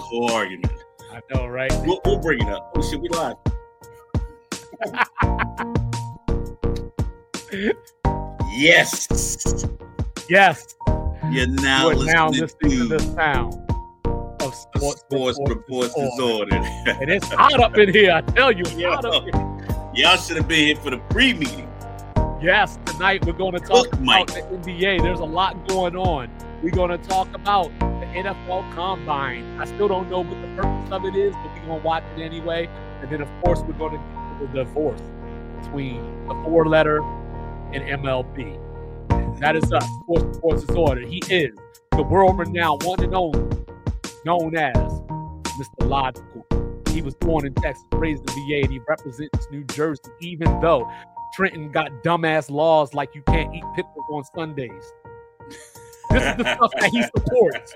whole argument. I know, right? We'll bring it up. Oh, shit, we live. Yes. Yes. You're now listening to the sound of Sports Reports Disordered. And it's hot up in here. I tell you, it's hot up in here. Y'all should have been here for the pre-meeting. Yes, tonight we're going to talk about the NBA. There's a lot going on. We're going to talk about the NFL Combine. I still don't know what the purpose of it is, but we're going to watch it anyway. And then, of course, we're going to get to the divorce between the four-letter and MLB. That is us, Sports Reports Disordered. He is the world-renowned one and only, known as Mr. Logical. He was born in Texas, raised in VA, and he represents New Jersey, even though Trenton got dumbass laws like you can't eat pickles on Sundays. This is the stuff that he supports.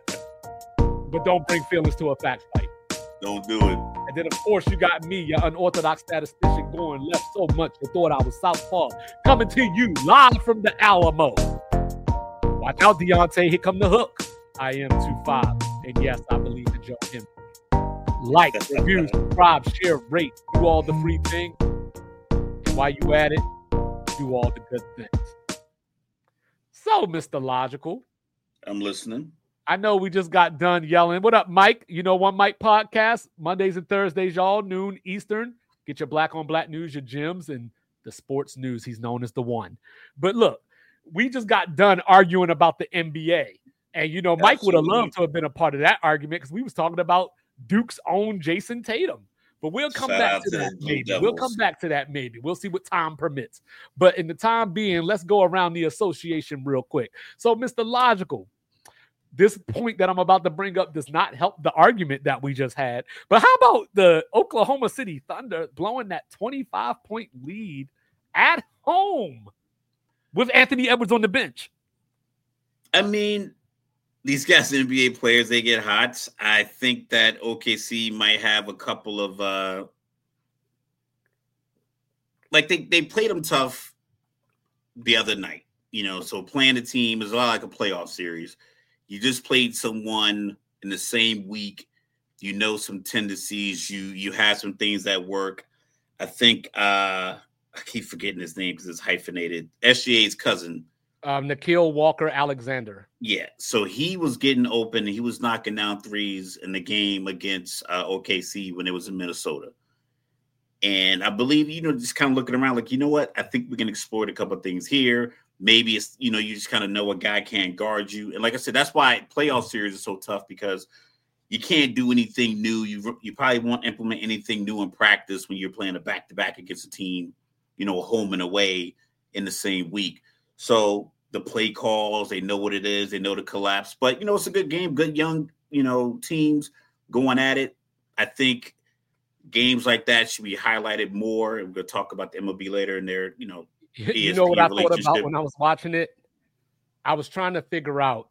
But don't bring feelings to a fact fight. Don't do it. And then, of course, you got me, your unorthodox statistician, going left so much you thought I was southpaw. Coming to you live from the Alamo. Watch out, Deontay. Here come the hook. I am 2-5. And yes, I believe in Joe Henry. Like, review, subscribe, share, rate. Do all the free things. And while you at it, do all the good things. So, Mr. Logical. I'm listening. I know we just got done yelling. What up, Mike? You know, One Mike Podcast, Mondays and Thursdays, y'all, noon Eastern. Get your black on black news, your gyms, and the sports news. He's known as the one. But look, we just got done arguing about the NBA. And, you know, Mike would have loved to have been a part of that argument because we was talking about Duke's own Jason Tatum. But we'll come back to that maybe. We'll come back to that maybe. We'll see what time permits. But in the time being, let's go around the association real quick. So, Mr. Logical, this point that I'm about to bring up does not help the argument that we just had. But how about the Oklahoma City Thunder blowing that 25-point lead at home with Anthony Edwards on the bench? I mean, these guys, NBA players, they get hot. I think that OKC might have a couple of they played them tough the other night. You know, so playing a team is a lot like a playoff series. You just played someone in the same week. You know some tendencies. You have some things that work. I think I keep forgetting his name because it's hyphenated. SGA's cousin. Nickeil Walker-Alexander. Yeah, so he was getting open. He was knocking down threes in the game against OKC when it was in Minnesota. And I believe, you know, just kind of looking around like, you know what? I think we can explore a couple of things here. Maybe it's, you know, you just kind of know a guy can't guard you. And like I said, that's why playoff series is so tough because you can't do anything new. You probably won't implement anything new in practice when you're playing a back-to-back against a team, you know, home and away in the same week. So the play calls, they know what it is. They know the collapse. But, you know, it's a good game. Good young, you know, teams going at it. I think games like that should be highlighted more. And we're going to talk about the MLB later and their, you know, you know what I thought about when I was watching it? I was trying to figure out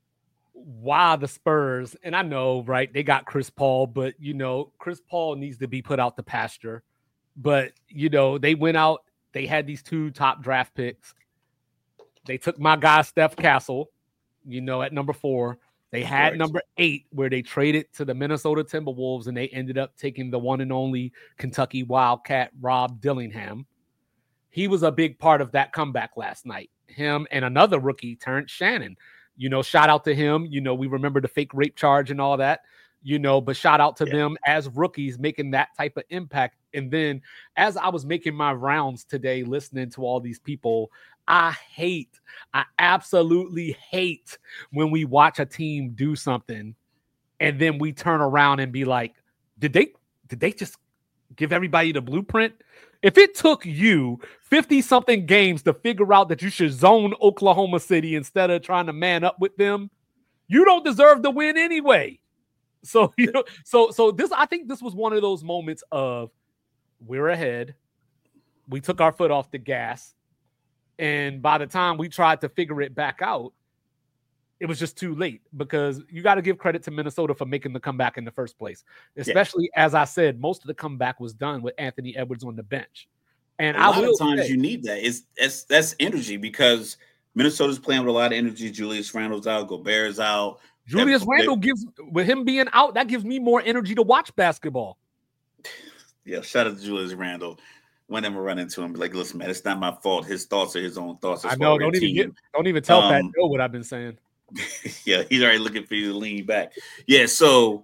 why the Spurs, and I know, right, they got Chris Paul, but, you know, Chris Paul needs to be put out the pasture. But, you know, they went out, they had these 2 top draft picks. They took my guy, Steph Castle, you know, at number 4. They had number 8 where they traded to the Minnesota Timberwolves, and they ended up taking the one and only Kentucky Wildcat, Rob Dillingham. He was a big part of that comeback last night. Him and another rookie, Terrence Shannon. You know, shout out to him. You know, we remember the fake rape charge and all that, you know, but shout out to them as rookies making that type of impact. And then as I was making my rounds today, listening to all these people, I absolutely hate when we watch a team do something and then we turn around and be like, did they just give everybody the blueprint? If it took you 50-something games to figure out that you should zone Oklahoma City instead of trying to man up with them, you don't deserve to win anyway. So, you know, so this, I think this was one of those moments of we're ahead. We took our foot off the gas. And by the time we tried to figure it back out, it was just too late because you got to give credit to Minnesota for making the comeback in the first place. Especially, as I said, most of the comeback was done with Anthony Edwards on the bench. And a lot of times you need that. That's energy because Minnesota's playing with a lot of energy. Julius Randle's out, Gobert's out. Julius Randle gives, with him being out, that gives me more energy to watch basketball. Yeah, shout out to Julius Randle. Whenever I run into him, be like, listen, man, it's not my fault. His thoughts are his own thoughts. I know. Don't even tell Pat Joe what I've been saying. Yeah, he's already looking for you to lean back. Yeah, so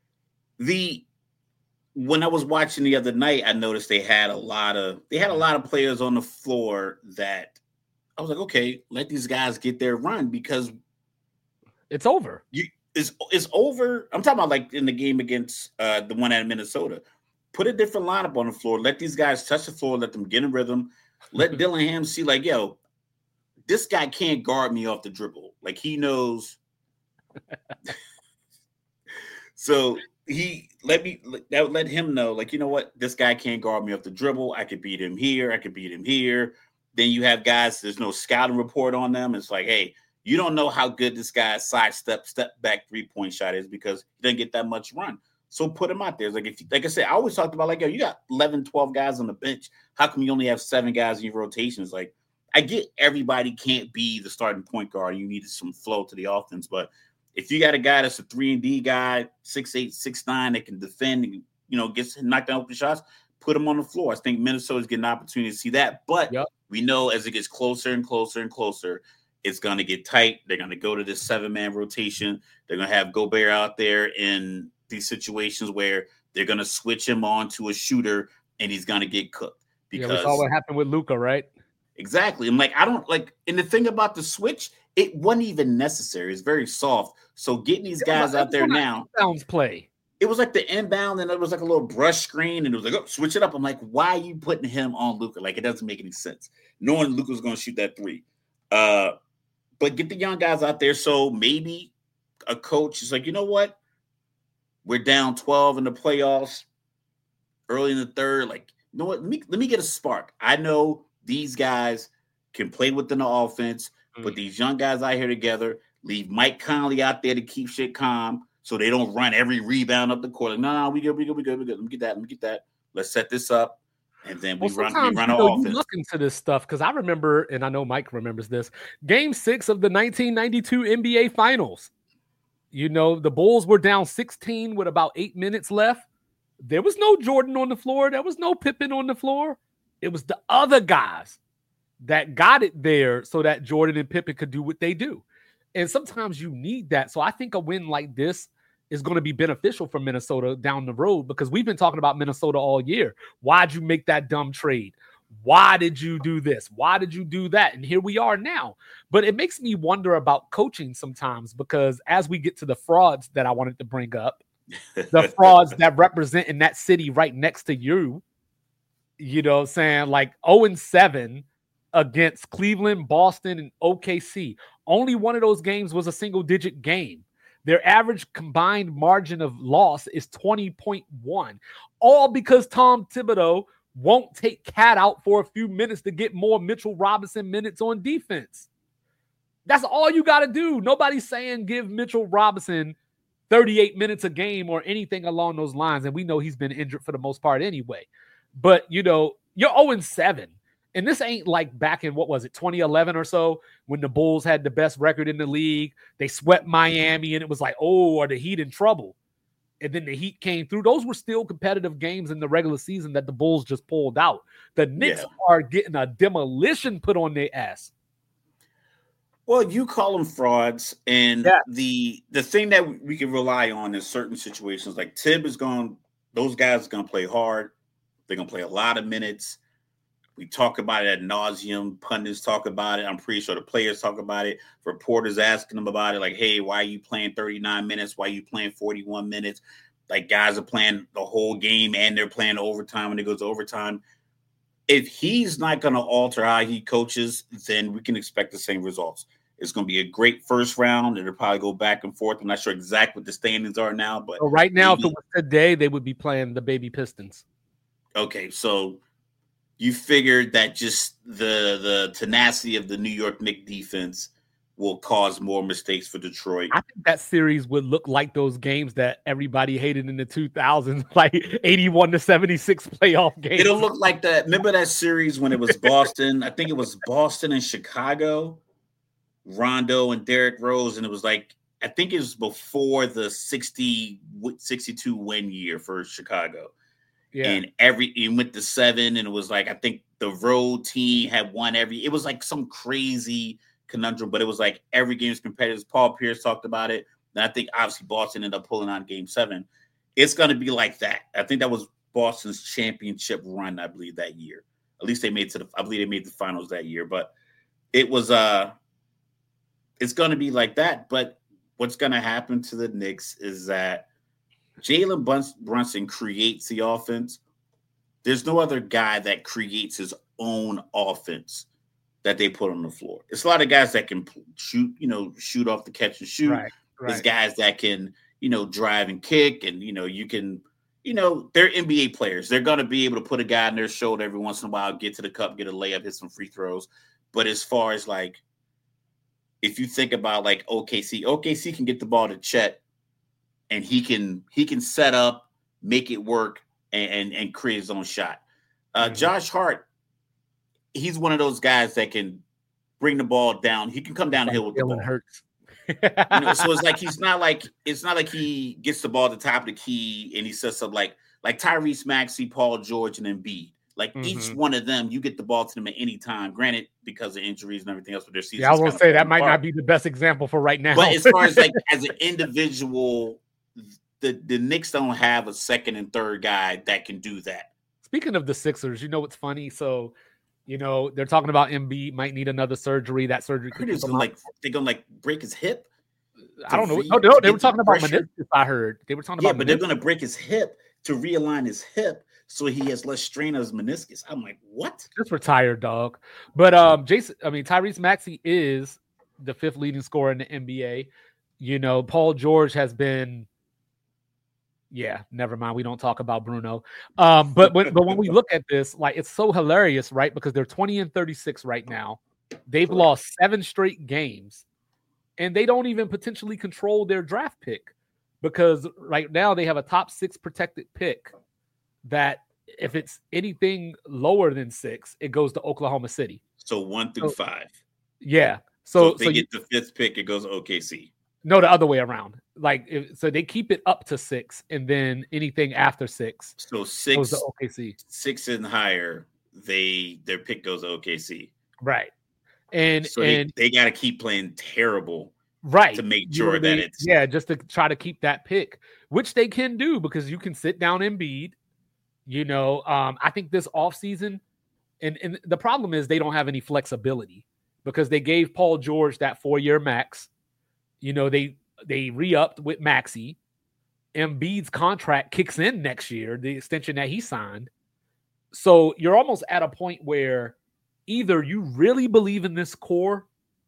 when I was watching the other night, I noticed they had a lot of players on the floor that I was like, okay, let these guys get their run because it's over. It's over. I'm talking about like in the game against the one at Minnesota. Put a different lineup on the floor. Let these guys touch the floor. Let them get in rhythm. Let Dillingham see, like, yo, this guy can't guard me off the dribble. Like, he knows. So he let him know, like, you know what? This guy can't guard me off the dribble. I could beat him here. I could beat him here. Then you have guys, there's no scouting report on them. It's like, hey, you don't know how good this guy's step back 3-point shot is because he doesn't get that much run. So put him out there. It's like, like I said, I always talked about, like, yo, you got 11, 12 guys on the bench. How come you only have 7 guys in your rotations? Like, I get everybody can't be the starting point guard. You need some flow to the offense. But if you got a guy that's a 3-and-D guy, 6'8", 6'9", that can defend and, you know, gets knocked down open shots, put him on the floor. I think Minnesota's getting an opportunity to see that. But we know as it gets closer and closer and closer, it's going to get tight. They're going to go to this 7-man rotation. They're going to have Gobert out there in these situations where they're going to switch him on to a shooter and he's going to get cooked. Because we saw what happened with Luka, right? Exactly. I'm like, I don't like, and the thing about the switch, it wasn't even necessary. It's very soft. So getting these guys out there now. Sounds play. It was like the inbound and it was like a little brush screen and it was like, oh, switch it up. I'm like, why are you putting him on Luka? Like, it doesn't make any sense. Knowing Luka's going to shoot that 3. But get the young guys out there. So maybe a coach is like, you know what? We're down 12 in the playoffs early in the third. Like, you know what? Let me get a spark. I know these guys can play within the offense, put these young guys out here together, leave Mike Conley out there to keep shit calm so they don't run every rebound up the court. Like, no, we good. Let me get that. Let's set this up. And then we run our offense. You look into this stuff because I remember, and I know Mike remembers this, Game 6 of the 1992 NBA Finals. You know, the Bulls were down 16 with about 8 minutes left. There was no Jordan on the floor. There was no Pippen on the floor. It was the other guys that got it there so that Jordan and Pippen could do what they do. And sometimes you need that. So I think a win like this is going to be beneficial for Minnesota down the road because we've been talking about Minnesota all year. Why'd you make that dumb trade? Why did you do this? Why did you do that? And here we are now. But it makes me wonder about coaching sometimes because as we get to the frauds that I wanted to bring up, the frauds that represent in that city right next to you, you know, saying like 0-7 against Cleveland, Boston, and OKC. Only one of those games was a single-digit game. Their average combined margin of loss is 20.1, all because Tom Thibodeau won't take Cat out for a few minutes to get more Mitchell Robinson minutes on defense. That's all you got to do. Nobody's saying give Mitchell Robinson 38 minutes a game or anything along those lines. And we know he's been injured for the most part anyway. But, you know, you're 0-7. And this ain't like back in, 2011 or so, when the Bulls had the best record in the league. They swept Miami, and it was like, oh, are the Heat in trouble? And then the Heat came through. Those were still competitive games in the regular season that the Bulls just pulled out. The Knicks are getting a demolition put on their ass. Well, you call them frauds, and the thing that we can rely on in certain situations, like Tib is going, those guys are going to play hard. They're going to play a lot of minutes. We talk about it ad nauseum. Pundits talk about it. I'm pretty sure the players talk about it. Reporters asking them about it, like, hey, why are you playing 39 minutes? Why are you playing 41 minutes? Like, guys are playing the whole game, and they're playing overtime when it goes to overtime. If he's not going to alter how he coaches, then we can expect the same results. It's going to be a great first round. It'll probably go back and forth. I'm not sure exactly what the standings are now. But so right now, if it was today, they would be playing the baby Pistons. Okay, so you figured that just the tenacity of the New York Knicks defense will cause more mistakes for Detroit. I think that series would look like those games that everybody hated in the 2000s, like 81-76 playoff games. It'll look like that. Remember that series when it was Boston? I think it was Boston and Chicago, Rondo and Derrick Rose, and it was like I think it was before the 62 win year for Chicago. Yeah. And it went to 7, and it was like, I think the road team had won it was like some crazy conundrum, but it was like every game is competitive. Paul Pierce talked about it. And I think obviously Boston ended up pulling on game 7. It's going to be like that. I think that was Boston's championship run, I believe, that year. At least I believe they made the finals that year, but it was, it's going to be like that. But what's going to happen to the Knicks is that Jalen Brunson creates the offense. There's no other guy that creates his own offense that they put on the floor. It's a lot of guys that can shoot off the catch and shoot. Right. There's guys that can, drive and kick, and, you can, they're NBA players. They're going to be able to put a guy on their shoulder every once in a while, get to the cup, get a layup, hit some free throws. But as far as like, if you think about like OKC can get the ball to Chet, and he can set up, make it work, and create his own shot. Josh Hart, he's one of those guys that can bring the ball down. He can come downhill with the ball. Hurts. So it's like it's not like he gets the ball at the top of the key and he sets up like Tyrese Maxey, Paul George, and Embiid. Like each one of them, you get the ball to them at any time. Granted, because of injuries and everything else with their season. Yeah, I was gonna say that might not be the best example for right now. But as far as like as an individual, the Knicks don't have a second and third guy that can do that. Speaking of the Sixers, what's funny? So, they're talking about Embiid might need another surgery. That surgery could they're gonna break his hip. I don't know. No, they were talking about meniscus. I heard they were talking about. But they're gonna break his hip to realign his hip so he has less strain on his meniscus. I'm like, what? Just retired, dog. But Tyrese Maxey is the 5th leading scorer in the NBA. Paul George has been. Yeah, never mind. We don't talk about Bruno. But when we look at this, like, it's so hilarious, right? Because they're 20-36 right now. They've lost 7 straight games, and they don't even potentially control their draft pick, because right now they have a top 6 protected pick that if it's anything lower than 6, it goes to Oklahoma City. So 1 through 5. Yeah. So if they get the 5th pick, it goes to OKC. No, the other way around. So they keep it up to 6, and then anything after 6. So 6 goes to OKC. 6 and higher, their pick goes to OKC. Right. And so they got to keep playing terrible, right, to make sure that it's just to try to keep that pick, which they can do because you can sit down Embiid. I think this offseason, and the problem is they don't have any flexibility because they gave Paul George that 4-year max. They re-upped with Maxey. Embiid's contract kicks in next year, the extension that he signed. So you're almost at a point where either you really believe in this core,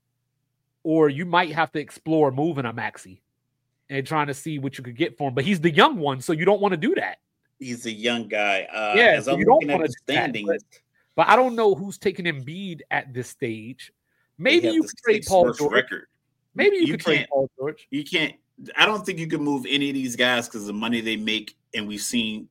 or you might have to explore moving a Maxey and trying to see what you could get for him. But he's the young one, so you don't want to do that. He's a young guy. As I'm looking at the standings, but I don't know who's taking Embiid at this stage. Maybe you could trade Paul George. Record. Maybe you could trade Paul George. You can't. I don't think you can move any of these guys because of the money they make, and we're seeing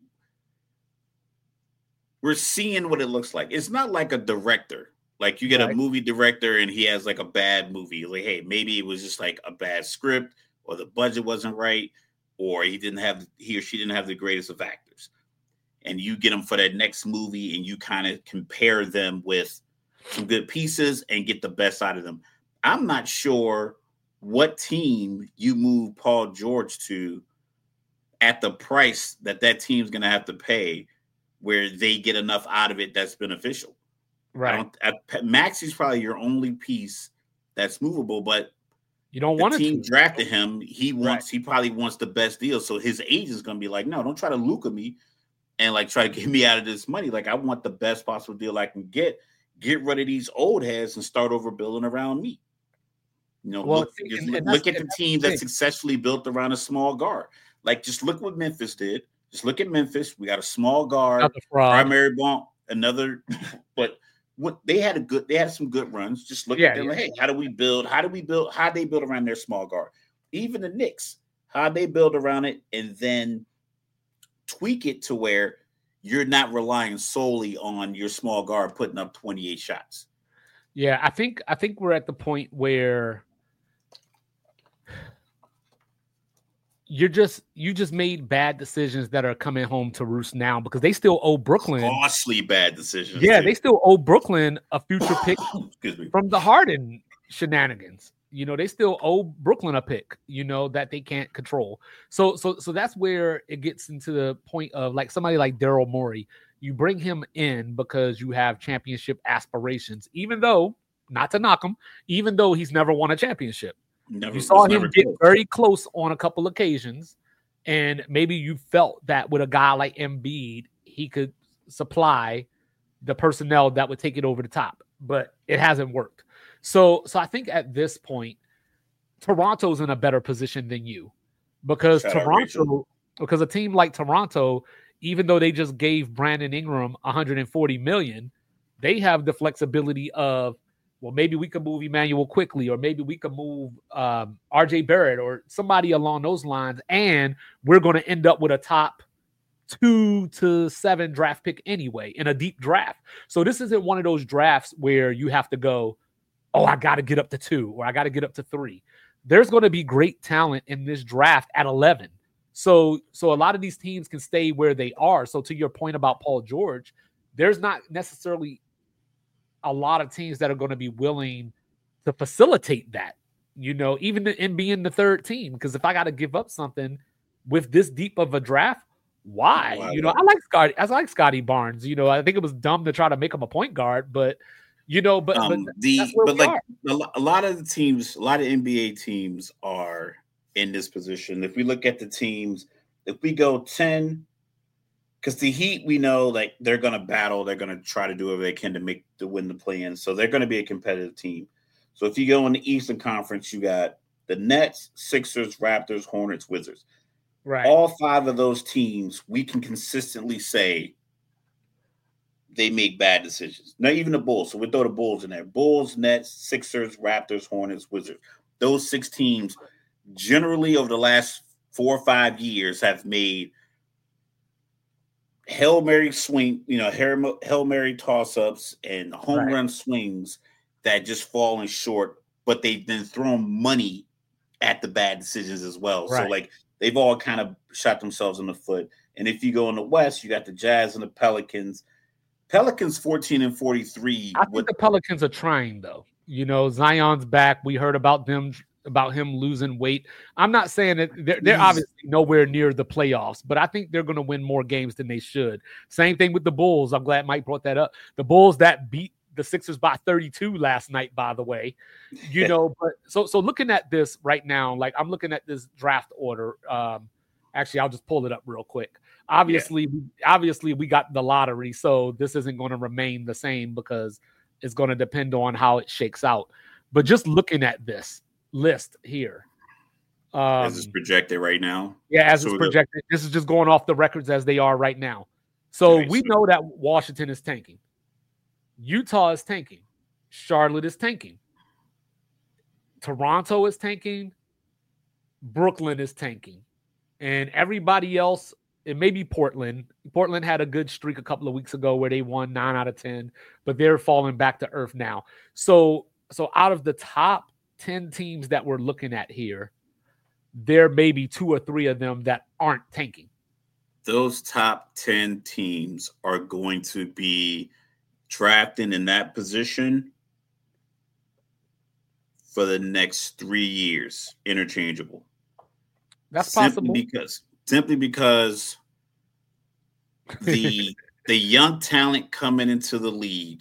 what it looks like. It's not like a director. Like you get a movie director and he has like a bad movie. Like, hey, maybe it was just like a bad script, or the budget wasn't right, or he or she didn't have the greatest of actors. And you get them for that next movie, and you kind of compare them with some good pieces and get the best out of them. I'm not sure what team you move Paul George to at the price that team's going to have to pay, where they get enough out of it that's beneficial. Right. Maxey's probably your only piece that's movable, but you don't want to. The team drafted him. He probably wants the best deal. So his agent's going to be like, no, don't try to lucre me and like try to get me out of this money. Like, I want the best possible deal I can get. Get rid of these old heads and start over building around me. Look at the team that's successfully built around a small guard. Like, just look what Memphis did. Just look at Memphis. We got a small guard, primary bump, another. But what they had some good runs. Just look at them. Like, hey, how they build around their small guard. Even the Knicks, how they build around it, and then tweak it to where you're not relying solely on your small guard putting up 28 shots. Yeah, I think we're at the point where you just made bad decisions that are coming home to roost now because they still owe Brooklyn costly bad decisions. Yeah, they still owe Brooklyn a future pick from the Harden shenanigans. They still owe Brooklyn a pick, that they can't control. So that's where it gets into the point of like somebody like Daryl Morey. You bring him in because you have championship aspirations, even though, not to knock him, even though he's never won a championship. You saw him get very close on a couple occasions, and maybe you felt that with a guy like Embiid, he could supply the personnel that would take it over the top, but it hasn't worked. So I think at this point, Toronto's in a better position than you because because a team like Toronto, even though they just gave Brandon Ingram $140 million, they have the flexibility of, well, maybe we can move Emmanuel quickly, or maybe we can move RJ Barrett or somebody along those lines, and we're going to end up with a top 2 to 7 draft pick anyway in a deep draft. So this isn't one of those drafts where you have to go, oh, I got to get up to 2 or I got to get up to 3. There's going to be great talent in this draft at 11. So a lot of these teams can stay where they are. So to your point about Paul George, there's not necessarily a lot of teams that are going to be willing to facilitate that, even in being the third team. Because if I got to give up something with this deep of a draft, why? I like Scotty Barnes. I think it was dumb to try to make him a point guard, but a lot of the teams, a lot of NBA teams are in this position. If we look at the teams, if we go 10, because the Heat, we know like they're going to battle, they're going to try to do whatever they can to win the play-in. So they're going to be a competitive team. So if you go in the Eastern Conference, you got the Nets, Sixers, Raptors, Hornets, Wizards. Right. All 5 of those teams, we can consistently say they make bad decisions. Not even the Bulls. So we throw the Bulls in there. Bulls, Nets, Sixers, Raptors, Hornets, Wizards. Those 6 teams generally over the last 4 or 5 years have made Hail Mary swing, Hail Mary toss-ups and home run swings that just falling short, but they've been throwing money at the bad decisions as well. Right. So like they've all kind of shot themselves in the foot. And if you go in the West, you got the Jazz and the Pelicans. Pelicans 14-43. I think the Pelicans are trying though. Zion's back. We heard about him losing weight. I'm not saying that they're obviously nowhere near the playoffs, but I think they're going to win more games than they should. Same thing with the Bulls. I'm glad Mike brought that up. The Bulls that beat the Sixers by 32 last night, by the way, but so looking at this right now, like I'm looking at this draft order. Actually, I'll just pull it up real quick. Obviously, we got the lottery, so this isn't going to remain the same because it's going to depend on how it shakes out. But just looking at this list here, as it's projected right now. Yeah, as it's projected. This is just going off the records as they are right now. So we know that Washington is tanking. Utah is tanking. Charlotte is tanking. Toronto is tanking. Brooklyn is tanking. And everybody else, it may be Portland. Portland had a good streak a couple of weeks ago where they won 9 out of 10, but they're falling back to earth now. So out of the top 10 teams that we're looking at here, there may be 2 or 3 of them that aren't tanking. Those top 10 teams are going to be drafting in that position for the next 3 years, interchangeable. That's possible. Simply because the young talent coming into the league,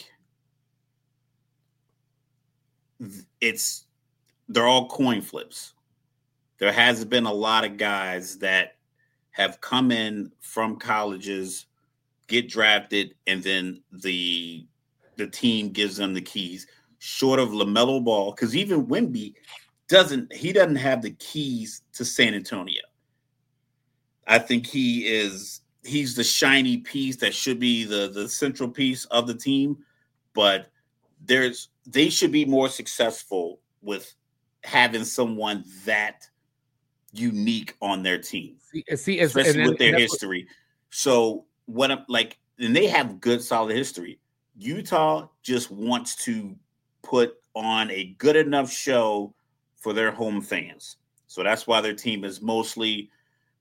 they're all coin flips. There has been a lot of guys that have come in from colleges, get drafted, and then the team gives them the keys. Short of LaMelo Ball, because even Wemby doesn't have the keys to San Antonio. I think he's the shiny piece that should be the central piece of the team, but they should be more successful with having someone that unique on their team, especially with their history. So what I'm like, and they have good, solid history. Utah just wants to put on a good enough show for their home fans. So that's why their team is mostly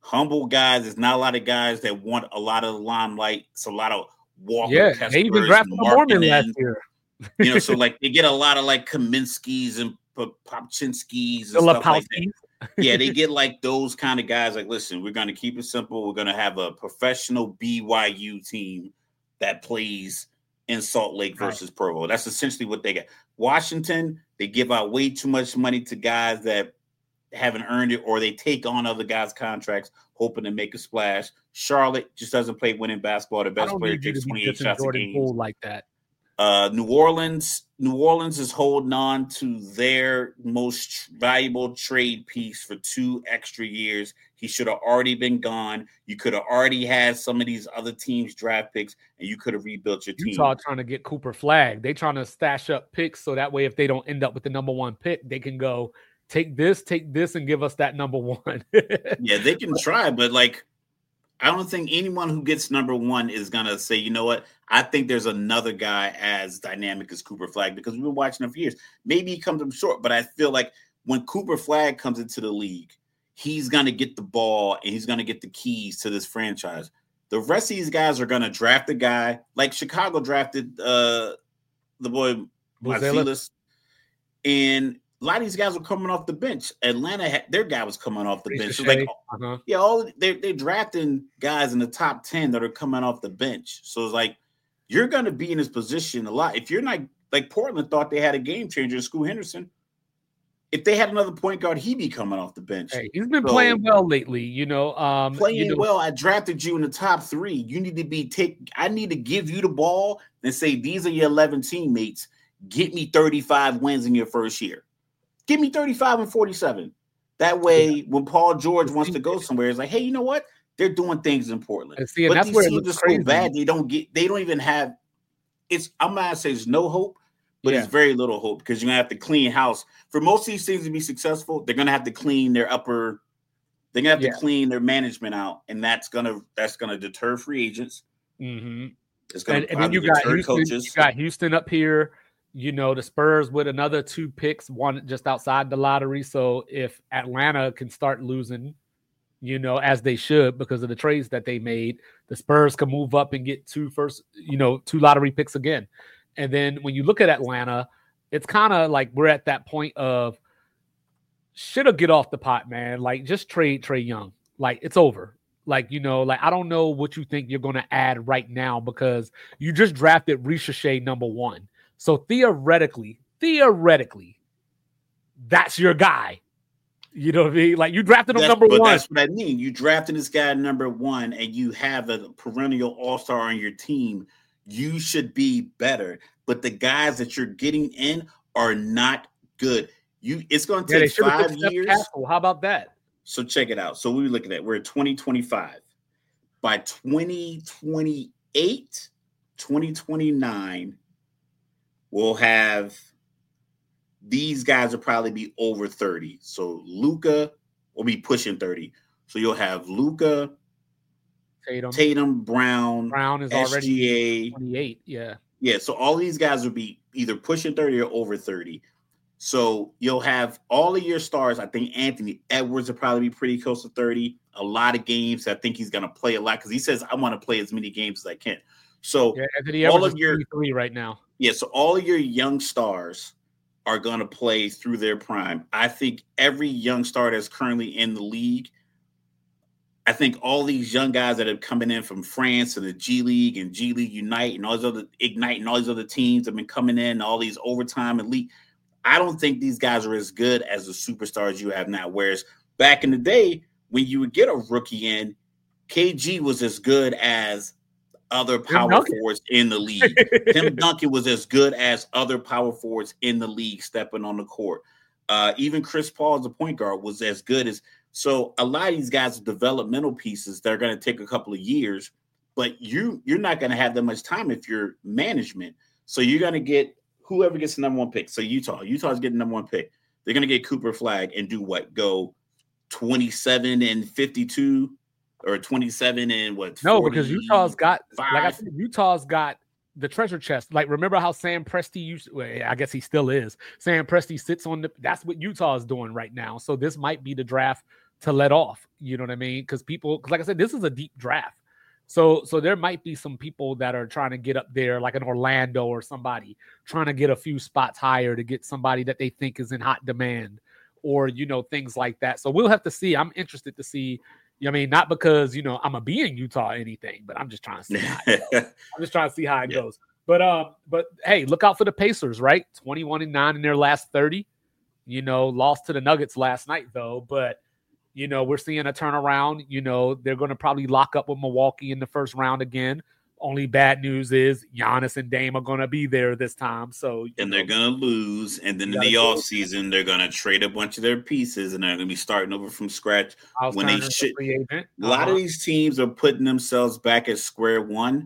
humble guys. There's not a lot of guys that want a lot of the limelight. It's a lot of Walker Kesslers. They even drafted a Mormon last year. So like they get a lot of like Kaminsky's and Popchinskys and stuff like that. Yeah, they get like those kind of guys. Like, listen, we're going to keep it simple. We're going to have a professional BYU team that plays in Salt Lake versus Provo. That's essentially what they get. Washington, they give out way too much money to guys that haven't earned it, or they take on other guys' contracts hoping to make a splash. Charlotte just doesn't play winning basketball. The best player takes 28 shots a game. Like that. New Orleans is holding on to their most valuable trade piece for 2 extra years. He should have already been gone. You could have already had some of these other teams' draft picks, and you could have rebuilt your team. Utah trying to get Cooper Flagg. They trying to stash up picks so that way if they don't end up with the number 1 pick, they can go take this, and give us that number 1. Yeah, they can try, but like, I don't think anyone who gets number 1 is going to say, you know what, I think there's another guy as dynamic as Cooper Flagg, because we've been watching him for years. Maybe he comes up short, but I feel like when Cooper Flagg comes into the league, he's going to get the ball and he's going to get the keys to this franchise. The rest of these guys are going to draft a guy like Chicago drafted the boy Marcellus, and a lot of these guys were coming off the bench. Atlanta, their guy was coming off the bench. So like, they're drafting guys in the top 10 that are coming off the bench. So it's like, you're going to be in this position a lot. If you're not, like Portland thought they had a game changer in Scoot Henderson. If they had another point guard, he'd be coming off the bench. Hey, he's been playing well lately, well. I drafted you in the top 3. You need to be I need to give you the ball and say, these are your 11 teammates. Get me 35 wins in your first year. Give me 35 and 47. That way, when Paul George wants to go somewhere, it's like, hey, you know what? They're doing things in Portland. And that's where it looks crazy. So bad. They don't even have. I'm not saying there's no hope, but it's very little hope, because you're gonna have to clean house for most of these things to be successful. They're gonna have to clean their upper. They're gonna have to clean their management out, and that's gonna deter free agents. Mm-hmm. It's gonna and then you got Houston, coaches. You got Houston up here. The Spurs with another 2 picks, one just outside the lottery. So if Atlanta can start losing, as they should because of the trades that they made, the Spurs can move up and get 2 lottery picks again. And then when you look at Atlanta, it's kind of like we're at that point of should have get off the pot, man. Like, just trade Trae Young. Like, it's over. Like, I don't know what you think you're going to add right now, because you just drafted Ricochet number 1. So theoretically, that's your guy. You know what I mean? Like, you drafted him number 1. That's what I mean. You drafted this guy number 1, and you have a perennial all-star on your team. You should be better. But the guys that you're getting in are not good. It's going to take 5 years. How about that? So check it out. So we were looking at, we're at 2025. By 2028, 2029, we'll have these guys will probably be over 30. So Luka will be pushing 30. So you'll have Luka, Tatum, Brown is SGA, already 28. Yeah. Yeah. So all these guys will be either pushing 30 or over 30. So you'll have all of your stars. I think Anthony Edwards will probably be pretty close to 30. A lot of games. I think he's going to play a lot, because he says, I want to play as many games as I can. So Anthony Edwards is 33 right now. Yeah. So all of your young stars are going to play through their prime. I think every young star that's currently in the league, I think all these young guys that are coming in from France and the G League and G League Unite and all these other Ignite and all these other teams have been coming in, all these overtime elite. I don't think these guys are as good as the superstars you have now. Whereas back in the day, when you would get a rookie in, KG was as good as other power forwards in the league. Tim Duncan was as good as other power forwards in the league stepping on the court. Even Chris Paul as a point guard was as good as. So a lot of these guys are developmental pieces that are going to take a couple of years, but you're not going to have that much time if you're management. So you're going to get whoever gets the number 1 pick. So Utah's getting number 1 pick. They're going to get Cooper Flagg and do what? Go 27 and 52 or 27 and what? No, because Utah's got, like I said, Utah's got the treasure chest. Like, remember how Sam Presti I guess he still is. Sam Presti sits on that's what Utah is doing right now. So this might be the draft to let off. You know what I mean? Because like I said, this is a deep draft. So there might be some people that are trying to get up there, like an Orlando or somebody trying to get a few spots higher to get somebody that they think is in hot demand, or, things like that. So we'll have to see. I'm interested to see. Not because, I'm going to be in Utah or anything, but I'm just trying to see how it goes. I'm just trying to see how it goes. But hey, look out for the Pacers, right? 21-9 in their last 30. Lost to the Nuggets last night, though. But, we're seeing a turnaround. They're going to probably lock up with Milwaukee in the first round again. Only bad news is Giannis and Dame are going to be there this time. And they're going to lose. And then in the offseason, they're going to trade a bunch of their pieces, and they're going to be starting over from scratch. When they should. A lot of these teams are putting themselves back at square one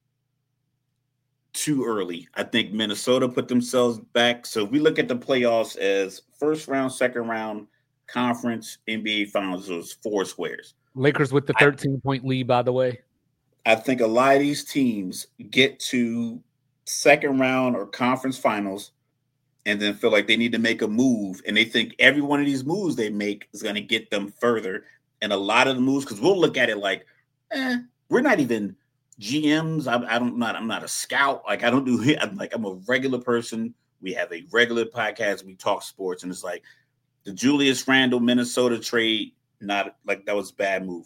too early. I think Minnesota put themselves back. So if we look at the playoffs as first round, second round, conference, NBA finals, those 4 squares. Lakers with the 13-point lead, by the way. I think a lot of these teams get to second round or conference finals and then feel like they need to make a move. And they think every one of these moves they make is going to get them further. And a lot of the moves, because we'll look at it like, we're not even GMs. I'm not a scout. Like, I don't do it. I'm a regular person. We have a regular podcast. We talk sports. And it's like the Julius Randle, Minnesota trade, not like that was a bad move.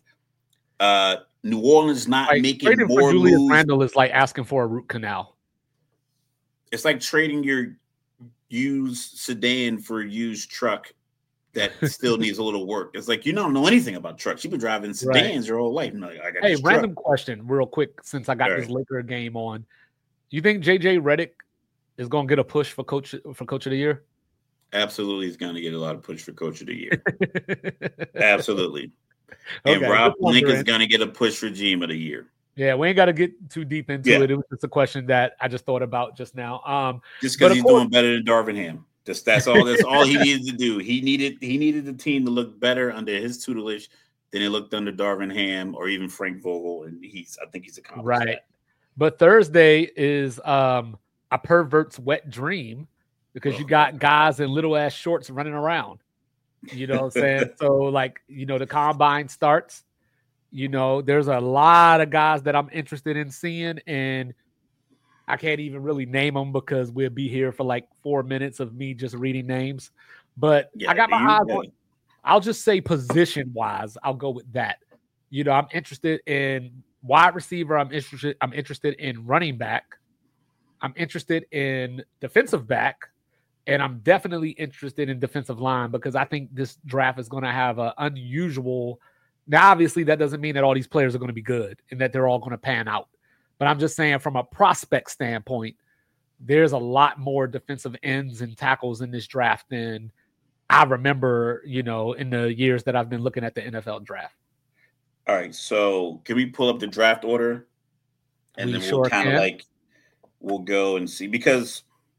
New Orleans not making more moves. Julius Randle is like asking for a root canal. It's like trading your used sedan for a used truck that still needs a little work. It's like, you don't know anything about trucks. You've been driving sedans your whole life. Hey, random question real quick, since I got this Laker game on. You think JJ Redick is going to get a push for coach of the year? Absolutely. He's going to get a lot of push for coach of the year. Absolutely. And Rob Blink is going to get a push for GM of the year. Yeah, we ain't got to get too deep into it. It was just a question that I just thought about just now. Just because he's doing better than Darvin Ham. That's all. That's all he needed to do. He needed the team to look better under his tutelage than it looked under Darvin Ham or even Frank Vogel, and I think he's accomplished that. But Thursday is a pervert's wet dream because you got guys in little ass shorts running around. You know what I'm saying? So the combine starts. There's a lot of guys that I'm interested in seeing, and I can't even really name them because we'll be here for like 4 minutes of me just reading names. But I got my eyes on. I'll just say position-wise, I'll go with that. I'm interested in wide receiver. I'm interested in running back. I'm interested in defensive back. And I'm definitely interested in defensive line because I think this draft is going to have an unusual. Now, obviously, that doesn't mean that all these players are going to be good and that they're all going to pan out. But I'm just saying from a prospect standpoint, there's a lot more defensive ends and tackles in this draft than I remember, in the years that I've been looking at the NFL draft. All right. So can we pull up the draft order? And then we'll kind of we'll go and see, because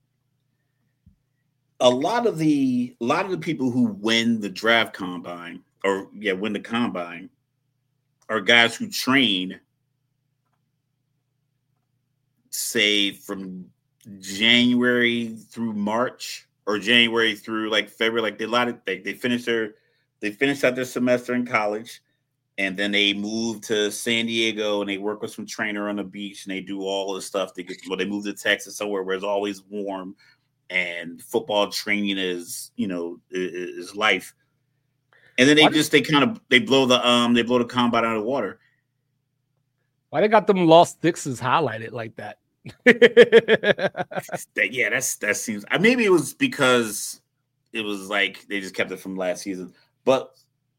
a lot of the people who win the draft combine win the combine are guys who train, say, from January through March or January through February. They finish out their semester in college, and then they move to San Diego and they work with some trainer on the beach and they do all the stuff. They move to Texas, somewhere where it's always warm. And football training is life. And then they blow the combine out of the water. Why they got them Lost Dixes highlighted like that? That seems. Maybe it was because it was like they just kept it from last season. But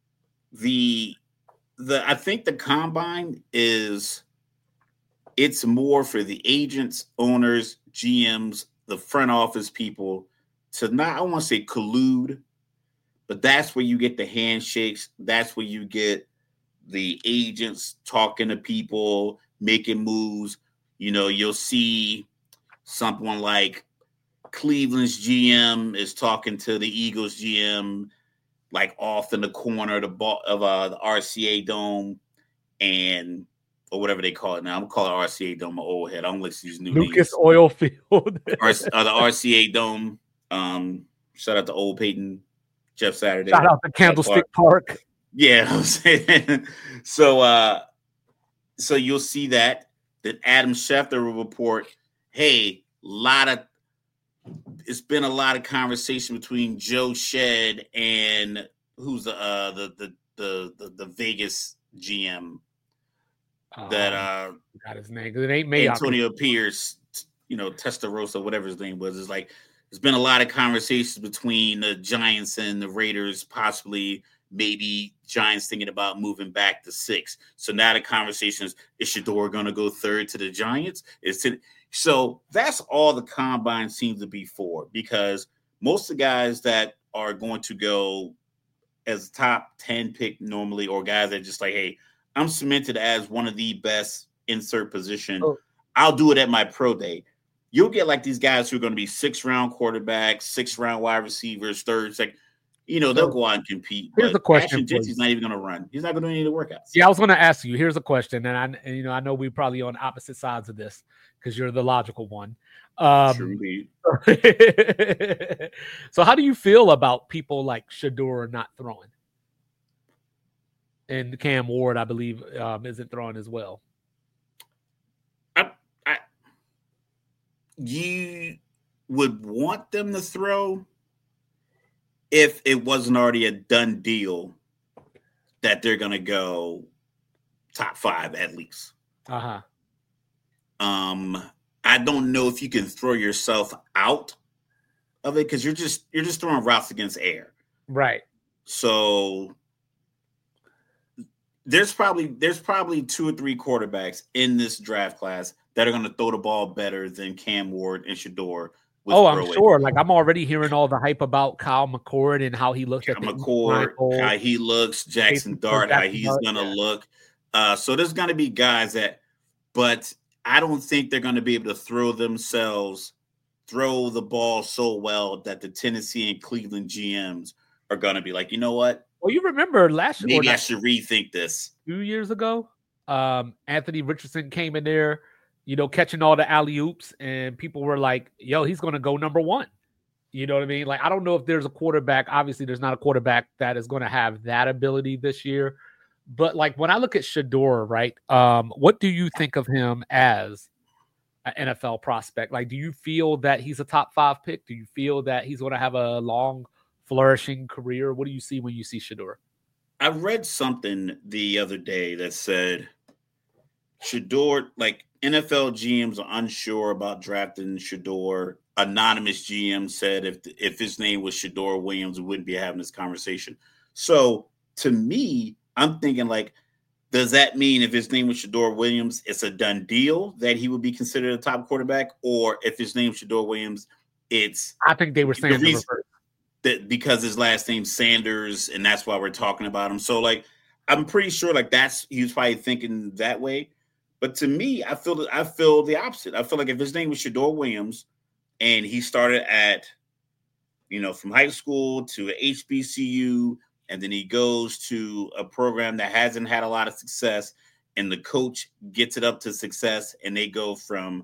I think the combine it's more for the agents, owners, GMs, the front office people to not, I want to say collude, but that's where you get the handshakes. That's where you get the agents talking to people, making moves. You'll see someone like Cleveland's GM is talking to the Eagles GM, like off in the corner of the RCA Dome or whatever they call it now. I'm going to call it RCA Dome, my old head. I don't listen to these new Lucas Oil Field. The RCA Dome. Shout out to Old Peyton, Jeff Saturday. Shout out to Candlestick Park. Yeah, I'm saying. So you'll see that Adam Schefter will report, hey, it's been a lot of conversation between Joe Shed and who's the Vegas GM that got his name. It ain't me. Antonio Pierce, Testarossa, whatever his name was. It's like there's been a lot of conversations between the Giants and the Raiders, possibly maybe Giants thinking about moving back to 6. So now the conversation is Shedeur going to go third to the Giants? So that's all the combine seems to be for, because most of the guys that are going to go as top 10 pick normally, or guys that just like, hey, I'm cemented as one of the best insert position. I'll do it at my pro day. You'll get like these guys who are going to be 6th-round quarterbacks, 6th-round wide receivers, thirds. Like, they'll go out and compete. Here's a question. He's not even going to run. He's not going to do any of the workouts. Yeah, I was going to ask you. Here's a question, and I know we're probably on opposite sides of this because you're the logical one. Sure, indeed. So how do you feel about people like Shedeur not throwing? And Cam Ward, I believe, isn't throwing as well. You would want them to throw if it wasn't already a done deal that they're going to go top 5 at least. Uh-huh. I don't know if you can throw yourself out of it because you're just throwing routes against air. Right. So there's probably 2 or 3 quarterbacks in this draft class that are going to throw the ball better than Cam Ward and Shedeur. I'm sure. Like, I'm already hearing all the hype about Kyle McCord and how he looks how he looks, Jackson Dart, how he's going to look. So there's going to be guys but I don't think they're going to be able to throw the ball so well that the Tennessee and Cleveland GMs are going to be like, you know what? Well, you remember last year. Maybe I should rethink this. 2 years ago, Anthony Richardson came in there, catching all the alley-oops, and people were like, yo, he's going to go number 1. You know what I mean? Like, I don't know if there's a quarterback. Obviously, there's not a quarterback that is going to have that ability this year. But, like, when I look at Shedeur, right, what do you think of him as an NFL prospect? Like, do you feel that he's a top 5 pick? Do you feel that he's going to have a long, flourishing career? What do you see when you see Shedeur? I read something the other day that said Shedeur, like, NFL GMs are unsure about drafting Shedeur. Anonymous GM said if his name was Shedeur Williams, we wouldn't be having this conversation. So to me, I'm thinking, like, does that mean if his name was Shedeur Williams, it's a done deal that he would be considered a top quarterback? Or if his name is Shedeur Williams, I think they were saying that because his last name's Sanders, and that's why we're talking about him. So, like, I'm pretty sure, like, he was probably thinking that way. But to me, I feel the opposite. I feel like if his name was Shedeur Williams and he started at, from high school to HBCU, and then he goes to a program that hasn't had a lot of success, and the coach gets it up to success, and they go from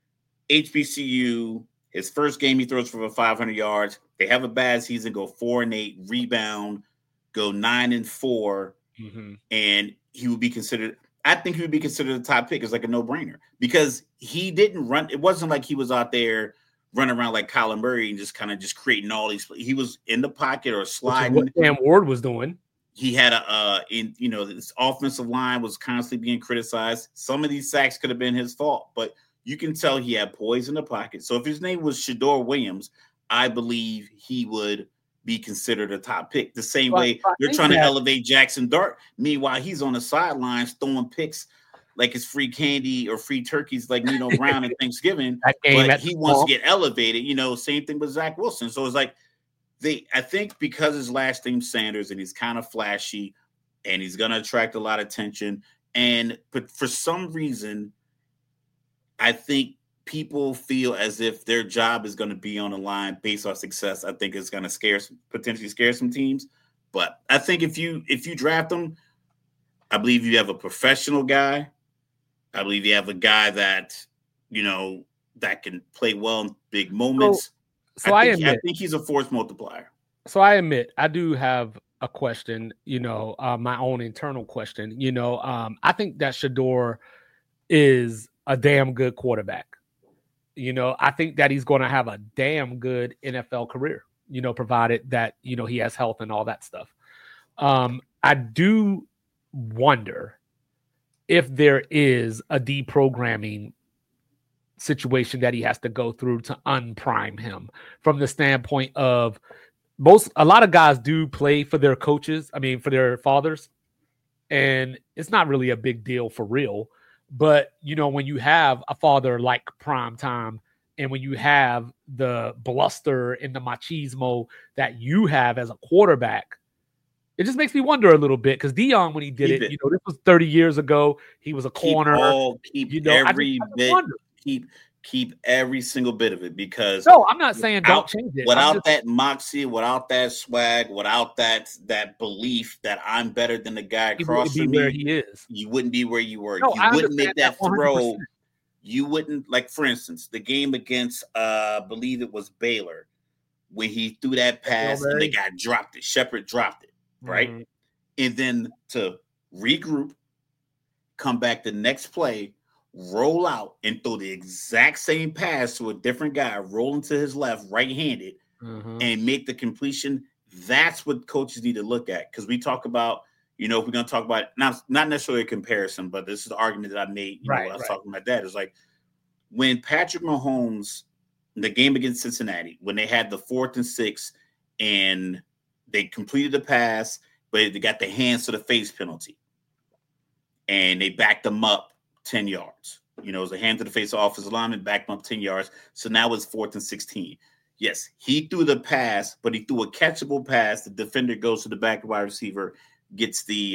HBCU, his first game he throws for over 500 yards. They have a bad season, go 4-8, rebound, go 9-4, and he would be considered. I think he would be considered a top pick. It's like a no-brainer because he didn't run. It wasn't like he was out there running around like Kyler Murray and just kind of just creating all these. He was in the pocket or sliding. What Cam Ward was doing. He had this offensive line was constantly being criticized. Some of these sacks could have been his fault, but you can tell he had poise in the pocket. So if his name was Shedeur Williams, I believe he would be considered a top pick. The same way you're trying to elevate Jackson Dart. Meanwhile, he's on the sidelines throwing picks like it's free candy or free turkeys like Nino Brown at Thanksgiving. But he wants to get elevated. Same thing with Zach Wilson. So it's like I think because his last name's Sanders and he's kind of flashy and he's going to attract a lot of attention. But for some reason, I think people feel as if their job is going to be on the line based on success. I think it's going to potentially scare some teams. But I think if you draft them, I believe you have a professional guy. I believe you have a guy that, that can play well in big moments. So I think he's a force multiplier. So I admit I do have a question, my own internal question. I think that Shedeur is a damn good quarterback. I think that he's going to have a damn good NFL career, provided that, he has health and all that stuff. I do wonder if there is a deprogramming situation that he has to go through to unprime him, from the standpoint of a lot of guys do play for their coaches. I mean, for their fathers, and it's not really a big deal for real. But, when you have a father like Prime Time, and when you have the bluster and the machismo that you have as a quarterback, it just makes me wonder a little bit, because Deion, when he did it, this was 30 years ago. He was a corner. Keep every single bit of it, because no, I'm not saying don't change it. Without that moxie, without that swag, without that belief that I'm better than the guy across from me, where he is. You wouldn't be where you were. No, you wouldn't make that throw. You wouldn't, like, for instance, the game against I believe it was Baylor, when he threw that pass and the guy dropped it. Shepard dropped it, right? Mm-hmm. And then to regroup, come back the next play, roll out and throw the exact same pass to a different guy, rolling to his left, right-handed, and make the completion. That's what coaches need to look at. Because we talk about, if we're going to talk about, not necessarily a comparison, but this is the argument that I made, when I was talking about that. It's like, when Patrick Mahomes, the game against Cincinnati, when they had the 4th and 6, and they completed the pass, but they got the hands to the face penalty, and they backed them up 10 yards. It was a hand to the face of offensive lineman, backed them up 10 yards. So now it's 4th and 16. Yes, he threw the pass, but he threw a catchable pass. The defender goes to the back wide receiver, gets the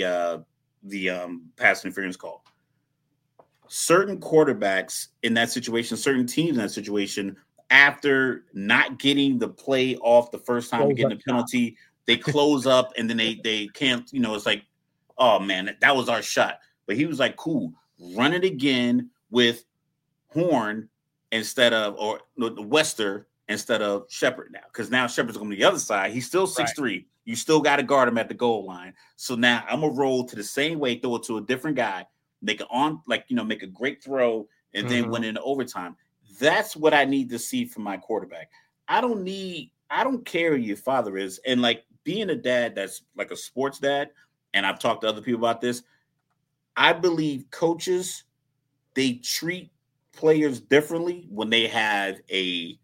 pass interference call. Certain quarterbacks in that situation, certain teams in that situation, after not getting the play off the first time and getting the penalty, they close up, and then they can't, it's like, oh man, that was our shot. But he was like, cool, run it again with Horn instead of, or the Wester instead of Shepard now. Because now Shepard's on the other side. He's still 6'3". Right. You still got to guard him at the goal line. So now I'm going to roll to the same way, throw it to a different guy, make a great throw, and then win in overtime. That's what I need to see from my quarterback. I don't care who your father is. And like, being a dad that's like a sports dad, and I've talked to other people about this, I believe coaches, they treat players differently when they have a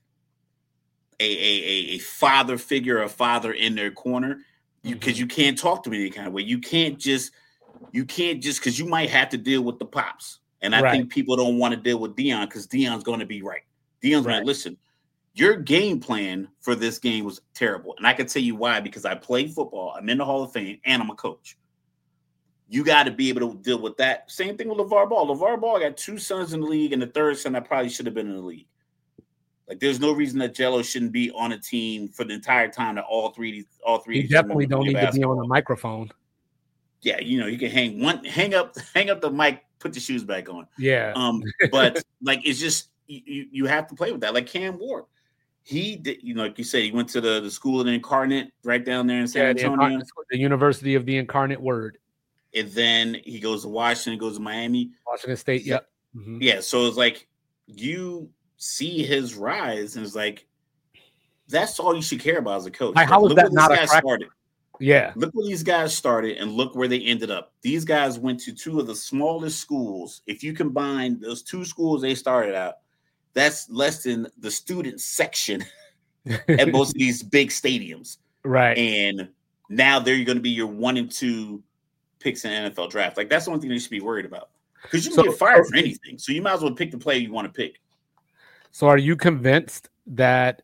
father figure, a father in their corner, because you can't talk to me any kind of way. You can't just because you might have to deal with the pops. And I think people don't want to deal with Deion, because Deion's going to be right. Deion's going to listen. Your game plan for this game was terrible. And I can tell you why, because I played football. I'm in the Hall of Fame, and I'm a coach. You got to be able to deal with that. Same thing with LeVar Ball. LeVar Ball got 2 sons in the league, and the third son that probably should have been in the league. Like, there's no reason that Jello shouldn't be on a team for the entire time that all three. He definitely don't need to be on a microphone. Yeah, you can hang up the mic, put your shoes back on. Yeah. But like, it's just you have to play with that. Like Cam Ward, he did, like you said, he went to the school of the Incarnate right down there in San Antonio, the University of the Incarnate Word. And then he goes to Washington, goes to Miami, Washington State. Yep. Yeah. So it's like, you see his rise, and it's like, that's all you should care about as a coach. Like, how is that not a started? Yeah. Look where these guys started, and look where they ended up. These guys went to 2 of the smallest schools. If you combine those 2 schools they started out, that's less than the student section at most of these big stadiums. Right. And now they're going to be your 1 and 2 picks in the NFL draft. Like, that's the one thing you should be worried about, because you can get fired for anything. So you might as well pick the player you want to pick. So are you convinced that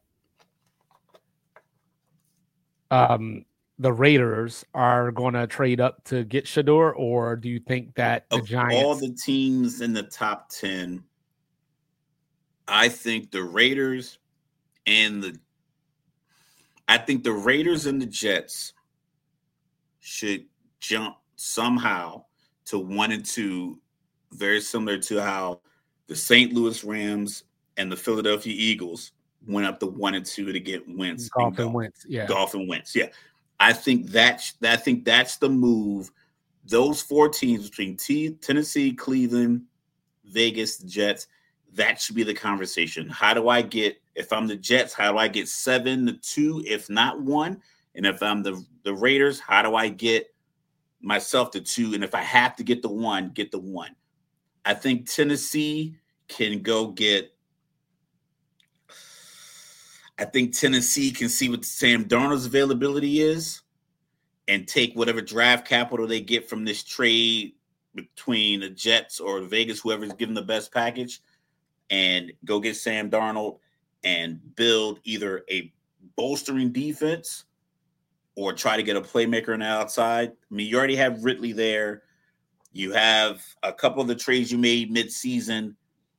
the Raiders are going to trade up to get Shedeur, or do you think that the Giants, all the teams in the top 10, I think the Raiders and the Jets should jump somehow to 1 and 2, very similar to how the St. Louis Rams and the Philadelphia Eagles went up to 1 and 2 to get Wentz. Goff and Wentz, yeah. Goff and Wentz, yeah. I think that's the move. Those 4 teams between Tennessee, Cleveland, Vegas, the Jets, that should be the conversation. How do I get, if I'm the Jets, how do I get 7-2, if not 1? And if I'm the Raiders, how do I get myself to 2? And if I have to get the 1, get the 1. I think Tennessee can go get. I think Tennessee can see what Sam Darnold's availability is and take whatever draft capital they get from this trade between the Jets or Vegas, whoever's giving the best package, and go get Sam Darnold and build either a bolstering defense or try to get a playmaker on the outside. I mean, you already have Ridley there. You have a couple of the trades you made midseason.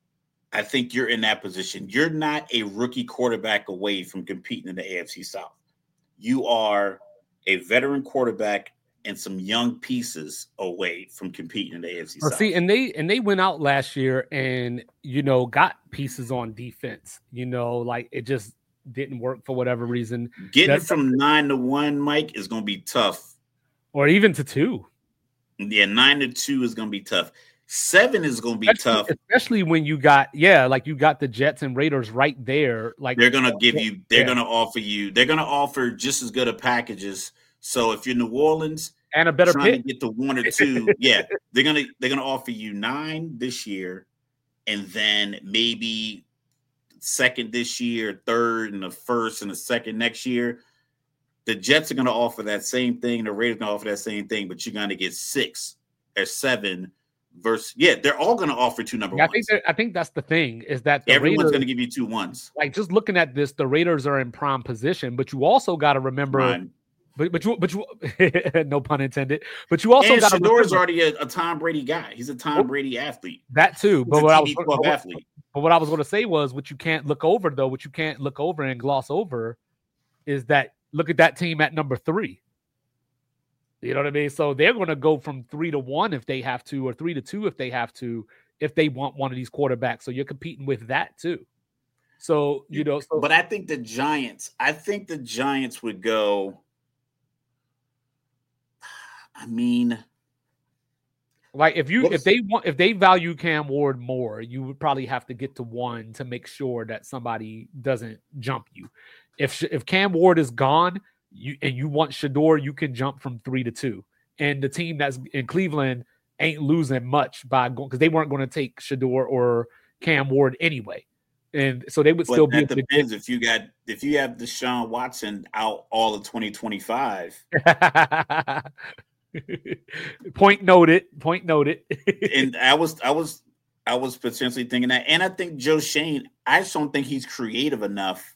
I think you're in that position. You're not a rookie quarterback away from competing in the AFC South. You are a veteran quarterback and some young pieces away from competing in the AFC South. See, and they went out last year and, got pieces on defense. Like it just didn't work for whatever reason. Getting from 9-1, Mike, is going to be tough. Or even to 2. Yeah, 9-2 is going to be tough. 7 is going to be tough, especially when you got the Jets and Raiders right there. Like they're going to going to offer just as good a packages. So if you're New Orleans and a better trying pick, to get to 1 or 2, yeah, they're going to offer you 9 this year, and then maybe second this year, third, and the first and the second next year. The Jets are going to offer that same thing. The Raiders are going to offer that same thing, but you're going to get 6 or 7. They're all going to offer 2 number ones. I think that's the thing is that everyone's going to give you 2 1s. Like just looking at this, the Raiders are in prime position, but you also got to remember, but you no pun intended. But you also got to remember, Shador's already a Tom Brady guy. He's a Tom Brady athlete. That too, but what I was going to say was what you can't look over and gloss over is that look at that team at number 3. You know what I mean? So they're going to go from 3-1 if they have to, or 3-2 if they have to, if they want one of these quarterbacks. So you're competing with that too. So, but I think the Giants would go. I mean, like if they value Cam Ward more, you would probably have to get to 1 to make sure that somebody doesn't jump you. If Cam Ward is gone, you want Shador, you can jump from 3-2. And the team that's in Cleveland ain't losing much by going because they weren't going to take Shador or Cam Ward anyway. And so they would still be. It depends if you have Deshaun Watson out all of 2025. Point noted. And I was potentially thinking that. And I think Joe Shane, I just don't think he's creative enough.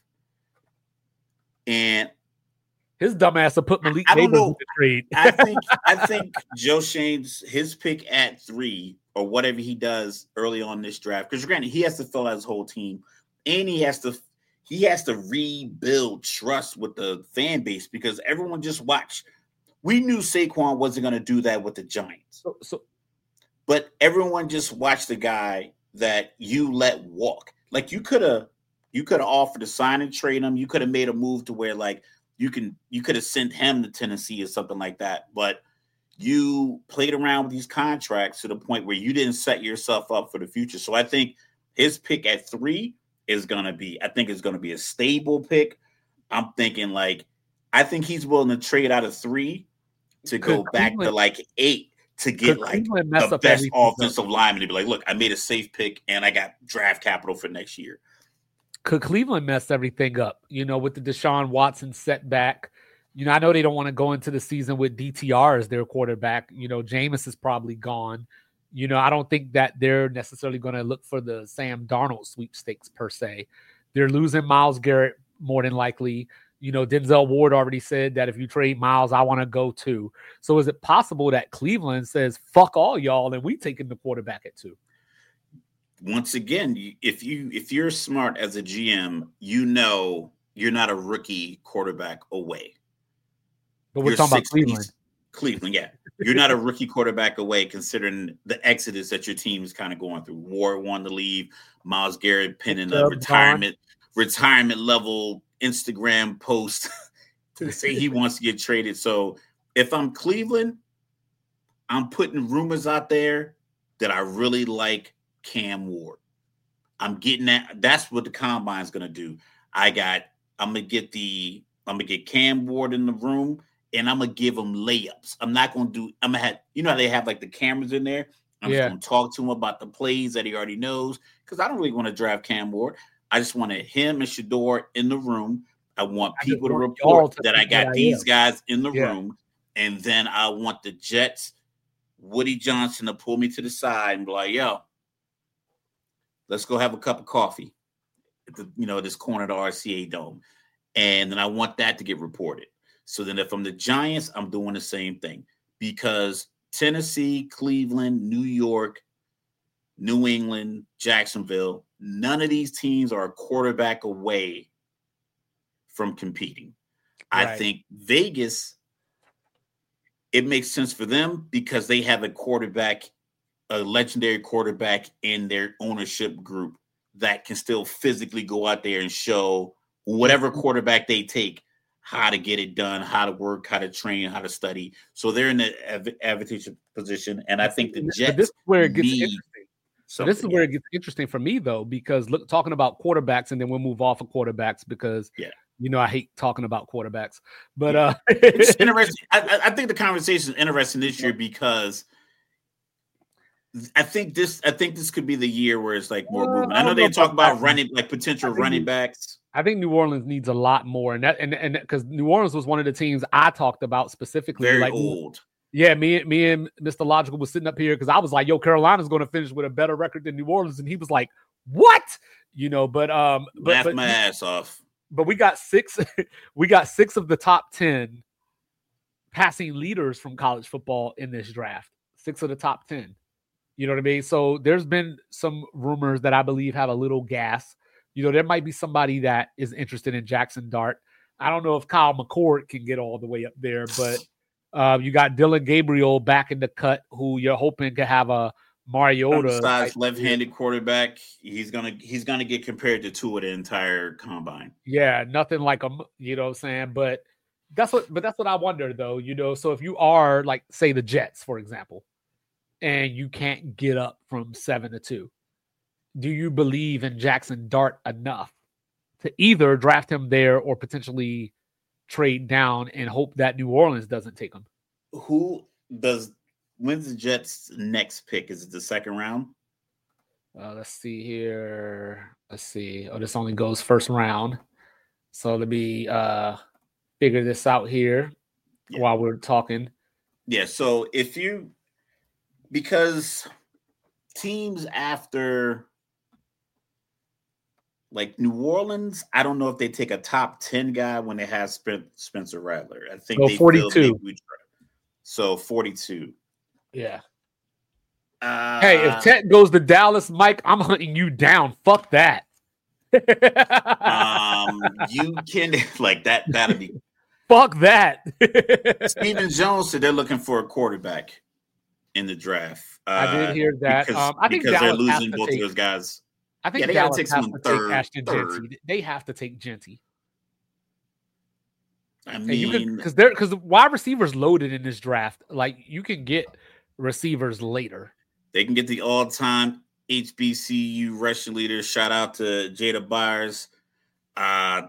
And his dumbass will put Malik Davis in the trade. I think Joe Shane's his pick at 3 or whatever he does early on this draft, because granted he has to fill out his whole team, and he has to rebuild trust with the fan base because everyone just watched. We knew Saquon wasn't going to do that with the Giants, but everyone just watched the guy that you let walk. Like you could have offered to sign and trade him. You could have made a move to where like. You could have sent him to Tennessee or something like that, but you played around with these contracts to the point where you didn't set yourself up for the future. So I think his pick at 3 is going to be a stable pick. I'm thinking I think he's willing to trade out of 3 to go back to like 8 to get like the best offensive lineman to be like, look, I made a safe pick and I got draft capital for next year. Could Cleveland mess everything up, with the Deshaun Watson setback? I know they don't want to go into the season with DTR as their quarterback. Jameis is probably gone. I don't think that they're necessarily going to look for the Sam Darnold sweepstakes per se. They're losing Myles Garrett more than likely. Denzel Ward already said that if you trade Myles, I want to go too. So is it possible that Cleveland says, fuck all y'all, and we taking the quarterback at 2? Once again, if you're smart as a GM, you're not a rookie quarterback away. But we're talking about Cleveland. Cleveland, yeah. You're not a rookie quarterback away considering the exodus that your team is kind of going through. Ward wanted to leave, Myles Garrett penning a retirement level Instagram post to say he wants to get traded. So if I'm Cleveland, I'm putting rumors out there that I really like Cam Ward. I'm getting that. That's what the combine is gonna do. I'm gonna get Cam Ward in the room, and I'm gonna give him layups. I'm gonna have, how they have like the cameras in there. I'm just gonna talk to him about the plays that he already knows, because I don't really want to draft Cam Ward. I just wanted him and Shedeur in the room. I want people to report that I got these guys in the room, and then I want the Jets, Woody Johnson, to pull me to the side and be like, "Yo, let's go have a cup of coffee at this corner of the RCA Dome." And then I want that to get reported. So then if I'm the Giants, I'm doing the same thing, because Tennessee, Cleveland, New York, New England, Jacksonville, none of these teams are a quarterback away from competing. Right. I think Vegas, it makes sense for them because they have a legendary quarterback in their ownership group that can still physically go out there and show whatever quarterback they take how to get it done, how to work, how to train, how to study. So they're in the advantageous position. And I think the Jets. This is where it gets interesting. So this is where it gets interesting for me, though, because talking about quarterbacks, and then we'll move off of quarterbacks because, I hate talking about quarterbacks. But it's interesting. I think the conversation is interesting this year because I think this could be the year where it's like more movement. I know they talk about potential running backs. I think New Orleans needs a lot more, and because New Orleans was one of the teams I talked about specifically. Very old. Yeah, me and Mr. Logical was sitting up here because I was like, "Yo, Carolina's going to finish with a better record than New Orleans," and he was like, "What?" Laughed my ass off. But we got six. We got 6 of the top 10 passing leaders from college football in this draft. 6 of the top 10. You know what I mean? So there's been some rumors that I believe have a little gas. There might be somebody that is interested in Jackson Dart. I don't know if Kyle McCord can get all the way up there, but you got Dylan Gabriel back in the cut, who you're hoping to have a Mariota left-handed quarterback. He's gonna get compared to Tua the entire combine. Yeah, nothing like him. You know what I'm saying? But that's what I wonder, though. So if you are like, say, the Jets, for example, and you can't get up from 7-2. Do you believe in Jackson Dart enough to either draft him there or potentially trade down and hope that New Orleans doesn't take him? When's the Jets' next pick? Is it the second round? Let's see here. Let's see. Oh, this only goes first round. So let me figure this out here while we're talking. Yeah. So because teams after like New Orleans, I don't know if they take a top 10 guy when they have Spencer Rattler. I think they 42. So 42. Yeah. Hey, if Ted goes to Dallas, Mike, I'm hunting you down. Fuck that. You can like that. That'll be. Fuck that. Stephen Jones said they're looking for a quarterback in the draft. I did hear that. I think because they're losing both of those guys. I think they got to take someone third. Genty. They have to take Genty. I mean, because wide receivers loaded in this draft. Like, you can get receivers later. They can get the all-time HBCU rushing leader. Shout out to Jada Byers. I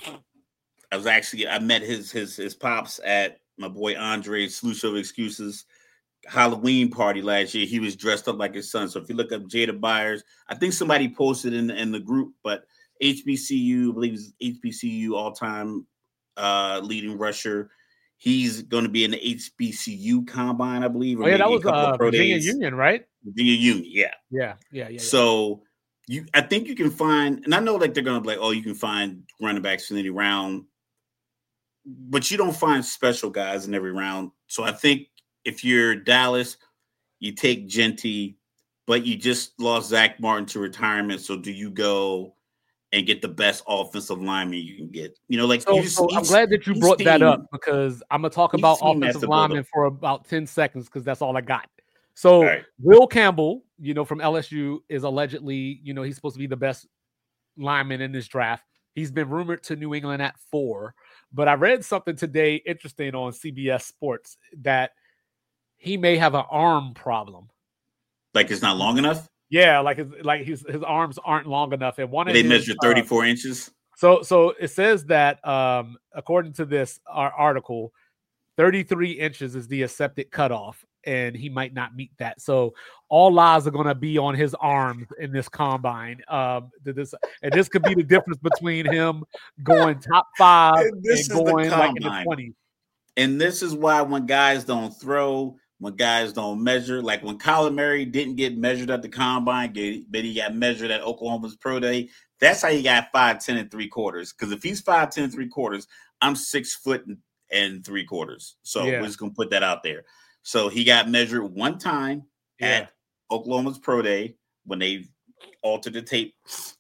met his pops at my boy Andre's Solution of Excuses Halloween party last year. He was dressed up like his son. So if you look up Jada Byers, I think somebody posted in the group, but HBCU, I believe it's HBCU all-time leading rusher. He's going to be in the HBCU combine, I believe. That was Virginia Union, right? Virginia Union, yeah. So I think you can find, and I know like they're going to be like, oh, you can find running backs in any round, but you don't find special guys in every round. So I think if you're Dallas, you take Genty, but you just lost Zach Martin to retirement. So do you go and get the best offensive lineman you can get? I'm glad that you brought that up, because I'm going to talk about offensive linemen for about 10 seconds because that's all I got. So right. Will Campbell, from LSU is allegedly, he's supposed to be the best lineman in this draft. He's been rumored to New England at 4. But I read something today interesting on CBS Sports that he may have an arm problem. Like it's not long enough? Yeah, his arms aren't long enough. And they measure 34 inches. So it says that according to this article, 33 inches is the accepted cutoff, and he might not meet that. So all eyes are going to be on his arms in this combine. This could be the difference between him going top 5 and going like in the 20s. And this is why when guys don't throw, when guys don't measure, like when Kyler Murray didn't get measured at the combine, but he got measured at Oklahoma's Pro Day. That's how you got 5'10" 3/4. Because if he's 5'10" 3/4, I'm 6 foot and 3/4. So we're just gonna put that out there. So he got measured one time at Oklahoma's Pro Day when they altered the tape.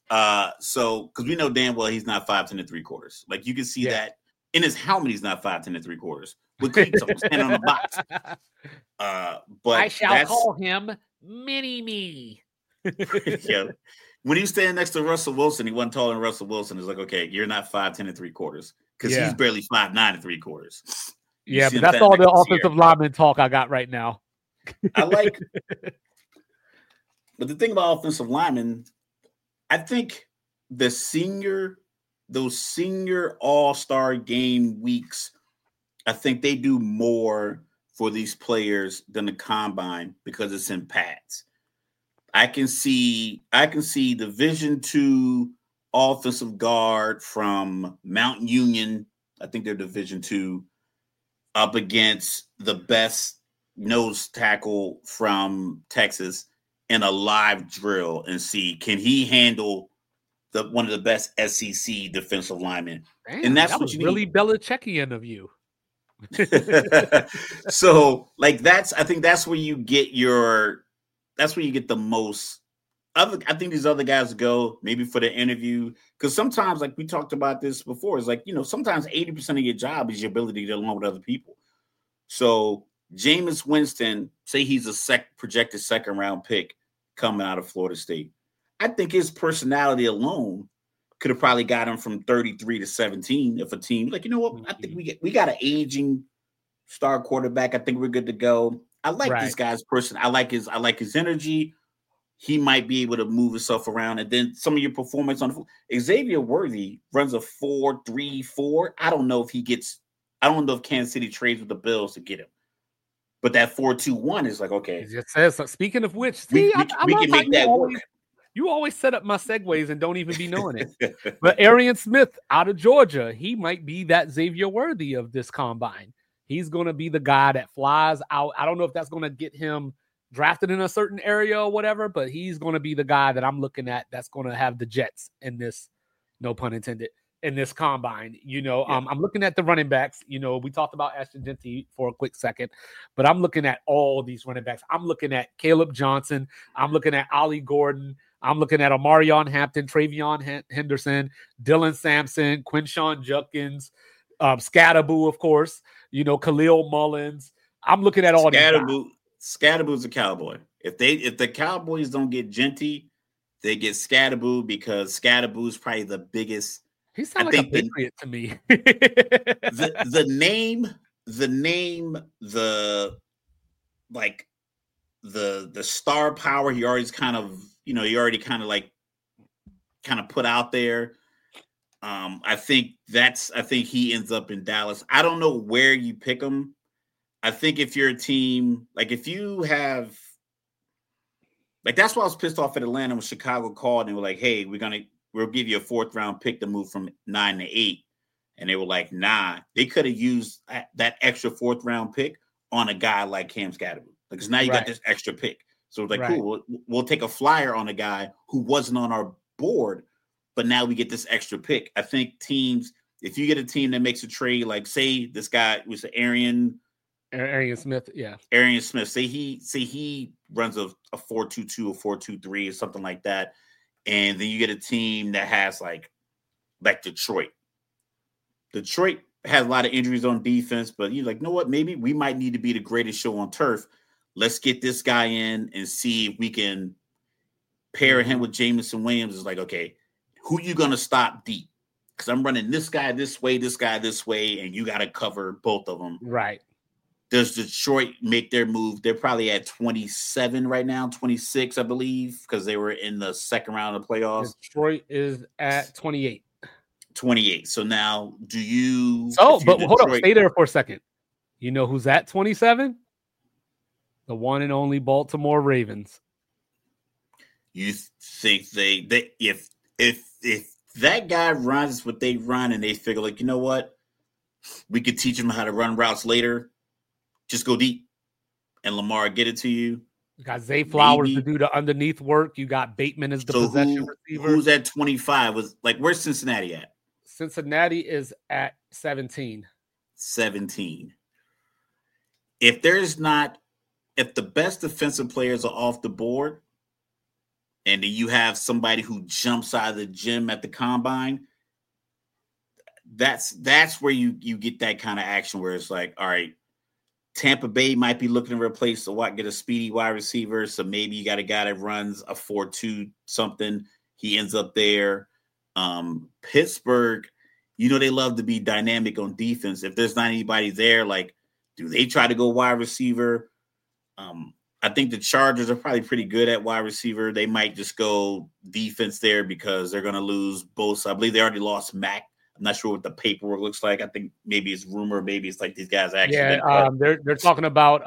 So because we know damn well he's not 5'10" 3/4. Like you can see that in his helmet, he's not 5'10" 3/4. With cleats on, standing on the box. But I shall call him Mini Me. Yeah. When he was standing next to Russell Wilson, he wasn't taller than Russell Wilson. It's like, okay, you're not 5'10" 3/4 because he's barely 5'9" 3/4. Yeah, but that's all the offensive lineman talk I got right now. I like, but the thing about offensive linemen, I think those senior all-star game weeks, I think they do more for these players than the combine because it's in pads. I can see Division II offensive guard from Mount Union. I think they're Division II up against the best nose tackle from Texas in a live drill and see can he handle one of the best SEC defensive linemen. Damn, and that's that what was you really need. Belichickian of you. So like I think that's where you get the most. I think these other guys go maybe for the interview because sometimes, like we talked about this before, it's like, sometimes 80% of your job is your ability to get along with other people. So Jameis Winston, say he's a projected second round pick coming out of Florida State. I think his personality alone could have probably got him from 33 to 17 if a team like, you know what, I think we got an aging star quarterback. I think we're good to go. I like this guy's person. I like his energy. He might be able to move himself around. And then some of your performance on Xavier Worthy runs a 4.34. I don't know if Kansas City trades with the Bills to get him. But that 4.21 is like, okay. It just says, so speaking of which, we can make that work. You always set up my segues and don't even be knowing it. But Arian Smith out of Georgia, he might be that Xavier Worthy of this combine. He's going to be the guy that flies out. I don't know if that's going to get him drafted in a certain area or whatever, but he's going to be the guy that I'm looking at that's going to have the Jets in this, no pun intended, in this combine. I'm looking at the running backs. We talked about Ashton Jeanty for a quick second, but I'm looking at all these running backs. I'm looking at Caleb Johnson. I'm looking at Ollie Gordon. I'm looking at Omarion Hampton, Travion Henderson, Dylan Sampson, Quinshawn Judkins, Scatterboo, of course, Khalil Mullins. I'm looking at all these guys. Scatterboo's a Cowboy. If the Cowboys don't get Jeanty, they get Scatterboo because Scatterboo's probably the biggest. He sounds like a Patriot to me. the name, the star power he already kind of put out there. I think he ends up in Dallas. I don't know where you pick him. I think if you're a team, like if you have, like that's why I was pissed off at Atlanta when Chicago called and were like, hey, we'll give you a 4th round pick to move from 9 to 8. And they were like, nah, they could have used that extra 4th round pick on a guy like Cam Scatterboo. Because now you got this extra pick. So it's like, cool, we'll take a flyer on a guy who wasn't on our board, but now we get this extra pick. I think teams, if you get a team that makes a trade, like say this guy was Arian Smith, yeah. Arian Smith, say he runs a 4.22 or 4.23 or something like that. And then you get a team that has like Detroit. Detroit has a lot of injuries on defense, but you're like, you know what? Maybe we might need to be the greatest show on turf. Let's get this guy in and see if we can pair him with Jameson Williams. It's like, okay, who you going to stop deep? because I'm running this guy this way, and you got to cover both of them. Right. Does Detroit make their move? They're probably at 27 right now, 26, I believe, because they were in the second round of the playoffs. Detroit is at 28. 28. So now, do you? So, but hold on, stay there for a second. You know who's at 27? The one and only Baltimore Ravens. You think they if that guy runs what they run and they figure like, you know what, we could teach them how to run routes later. Just go deep and Lamar get it to you. You got Zay Flowers to do the underneath work. You got Bateman as the possession receiver. Who's at 25? Where's Cincinnati at? Cincinnati is at 17. 17. If the best defensive players are off the board, and then you have somebody who jumps out of the gym at the combine, that's where you get that kind of action where it's like, all right, Tampa Bay might be looking to replace get a speedy wide receiver. So maybe you got a guy that runs a 4.2 something. He ends up there. Pittsburgh, they love to be dynamic on defense. If there's not anybody there, like, do they try to go wide receiver? I think the Chargers are probably pretty good at wide receiver. They might just go defense there because they're going to lose both. I believe they already lost Mack. I'm not sure what the paperwork looks like. I think maybe it's rumor. Maybe it's like these guys actually. Yeah, they're talking about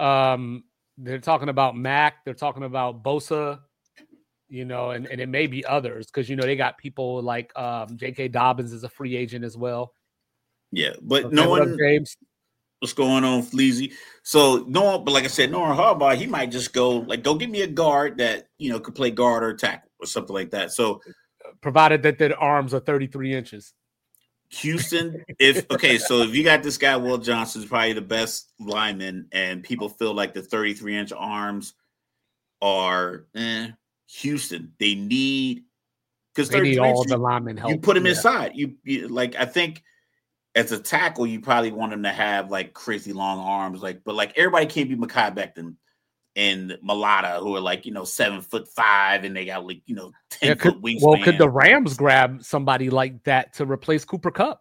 Mack. They're talking about Bosa. And it may be others because they got people like J.K. Dobbins is a free agent as well. Yeah, but no one. James. What's going on, Fleazy? So but like I said, Norman Harbaugh, he might just go give me a guard that could play guard or tackle or something like that. So provided that their arms are 33 inches. Houston, so if you got this guy, Will Johnson is probably the best lineman, and people feel like the 33-inch arms are Houston. They need because they need all the linemen help. You put him inside. You I think. As a tackle, you probably want him to have like crazy long arms, but everybody can't be Mekhi Becton and Mulata, who are 7'5" and they got 10-foot wingspan. Well, could the Rams grab somebody like that to replace Cooper Kupp?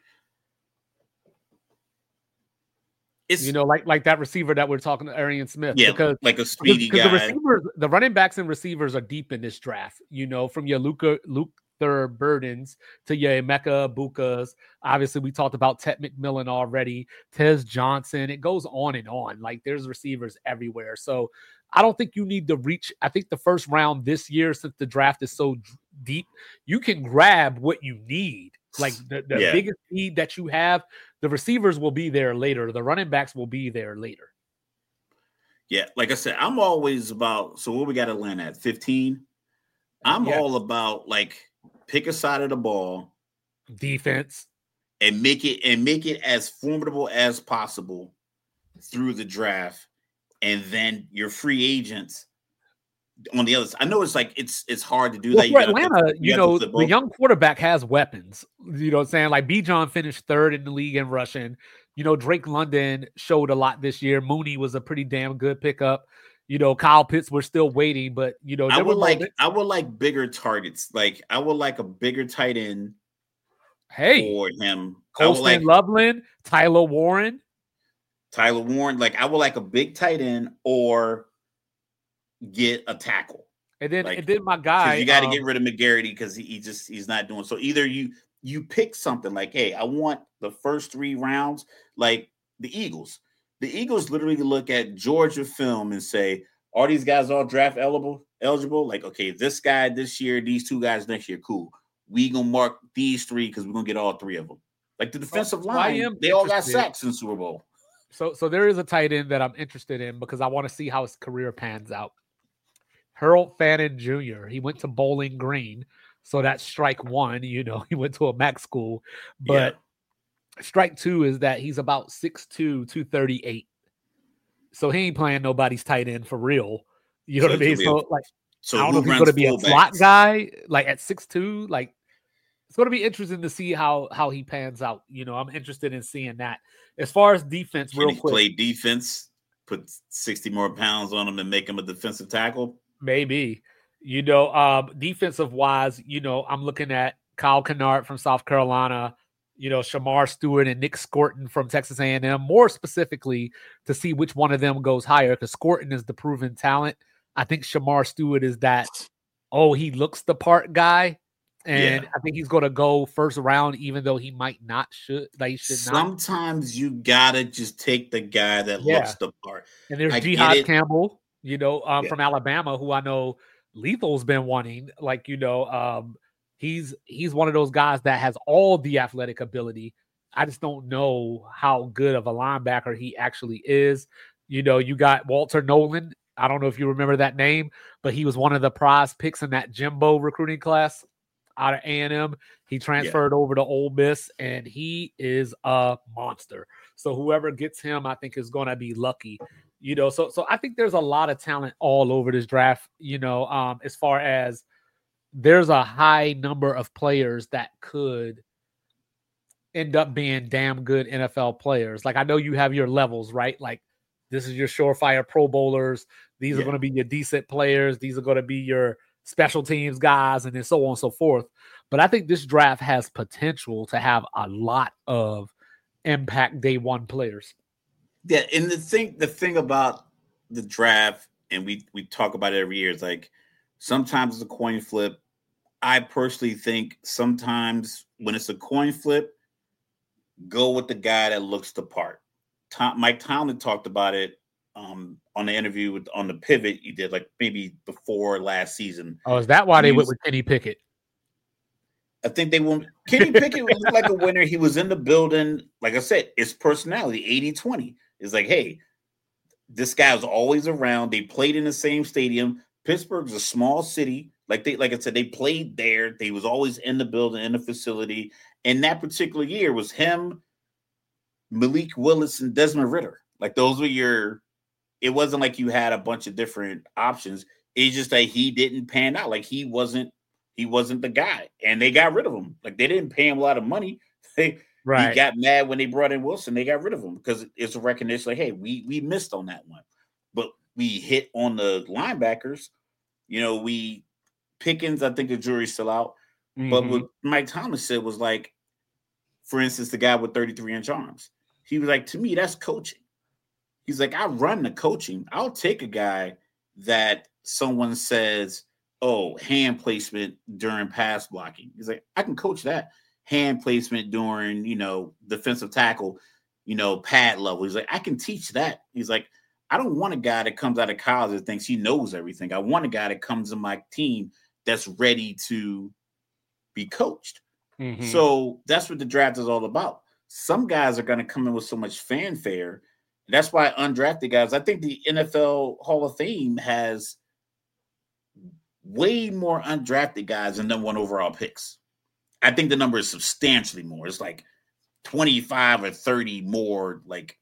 It's like that receiver that we're talking to, Arian Smith. Yeah, because like a speedy guy. The running backs and receivers are deep in this draft. From your Luke Burdens to your Emeka Bukas. Obviously, we talked about Ted McMillan already, Tez Johnson. It goes on and on. There's receivers everywhere. So I don't think you need to reach. I think the first round this year, since the draft is so deep, you can grab what you need. The biggest need that you have, the receivers will be there later. The running backs will be there later. Yeah, like I said, I'm always about. So what we got to land at 15. I'm all about pick a side of the ball, defense, and make it as formidable as possible through the draft, and then your free agents on the other side. I know it's hard to do that. For Atlanta, the young quarterback has weapons. You know what I'm saying? Bijan finished third in the league in rushing. Drake London showed a lot this year. Mooney was a pretty damn good pickup. Kyle Pitts, we're still waiting, but I would like bigger targets. I would like a bigger tight end. For him, Colston Loveland, Tyler Warren. I would like a big tight end or get a tackle. And then my guy, you got to get rid of McGarity because he's not doing so. Either you pick something hey, I want the first 3 rounds, like the Eagles. The Eagles literally look at Georgia film and say, are these guys all draft eligible? Okay, this guy this year, these 2 guys next year, cool. We going to mark these 3 because we're going to get all 3 of them. The defensive line, they all got sacks in the Super Bowl. So there is a tight end that I'm interested in because I want to see how his career pans out. Harold Fannin Jr., he went to Bowling Green. So that's strike 1, he went to a MAC school. But strike 2 is that he's about 6'2", 238. So he ain't playing nobody's tight end for real. You know what I mean? So I don't know if he's going to be a slot guy, at 6'2". It's going to be interesting to see how he pans out. I'm interested in seeing that. As far as defense, real quick. Play defense, put 60 more pounds on him and make him a defensive tackle? Maybe. Defensive wise, I'm looking at Kyle Kennard from South Carolina, Shamar Stewart and Nick Scorton from Texas A&M, more specifically to see which one of them goes higher, because Scorton is the proven talent. I think Shamar Stewart is that, he looks the part guy. And I think he's going to go first round, even though he might not should. Like, he should not. Sometimes you got to just take the guy that looks the part. And there's Jihad Campbell, from Alabama, who I know Lethal's been wanting. Like, he's one of those guys that has all the athletic ability. I just don't know how good of a linebacker he actually is. You got Walter Nolan. I don't know if you remember that name, but he was one of the prize picks in that Jimbo recruiting class out of A&M. He transferred over to Ole Miss, and he is a monster. So whoever gets him, I think, is going to be lucky. So I think there's a lot of talent all over this draft. As far as there's a high number of players that could end up being damn good NFL players. Like, I know you have your levels, right? Like, this is your surefire Pro Bowlers. These are going to be your decent players. These are going to be your special teams guys, and then so on and so forth. But I think this draft has potential to have a lot of impact day one players. Yeah, and the thing about the draft, and we talk about it every year, is like sometimes it's a coin flip. I personally think sometimes when it's a coin flip, go with the guy that looks the part. Mike Tomlin talked about it on the interview on the pivot he did, like maybe before last season. Oh, is that why they went with Kenny Pickett? I think they won't. Kenny Pickett looked like a winner. He was in the building. Like I said, it's personality, 80-20. It's like, hey, this guy was always around. They played in the same stadium. Pittsburgh's a small city. Like I said, they played there. They was always in the building, in the facility. And that particular year was him, Malik Willis, and Desmond Ridder. Like, those were it wasn't like you had a bunch of different options. It's just that he didn't pan out. Like, he wasn't the guy. And they got rid of him. Like, they didn't pay him a lot of money. He got mad when they brought in Wilson. They got rid of him because it's a recognition like, hey, we missed on that one. But we hit on the linebackers. Pickens, I think the jury's still out. Mm-hmm. But what Mike Thomas said was like, for instance, the guy with 33-inch arms. He was like, to me, that's coaching. He's like, I run the coaching. I'll take a guy that someone says, oh, hand placement during pass blocking. He's like, I can coach that. Hand placement during, defensive tackle, pad level. He's like, I can teach that. He's like, I don't want a guy that comes out of college and thinks he knows everything. I want a guy that comes to my team that's ready to be coached. Mm-hmm. So that's what the draft is all about. Some guys are going to come in with so much fanfare. That's why undrafted guys, I think the NFL Hall of Fame has way more undrafted guys than number one overall picks. I think the number is substantially more. It's like 25 or 30 more like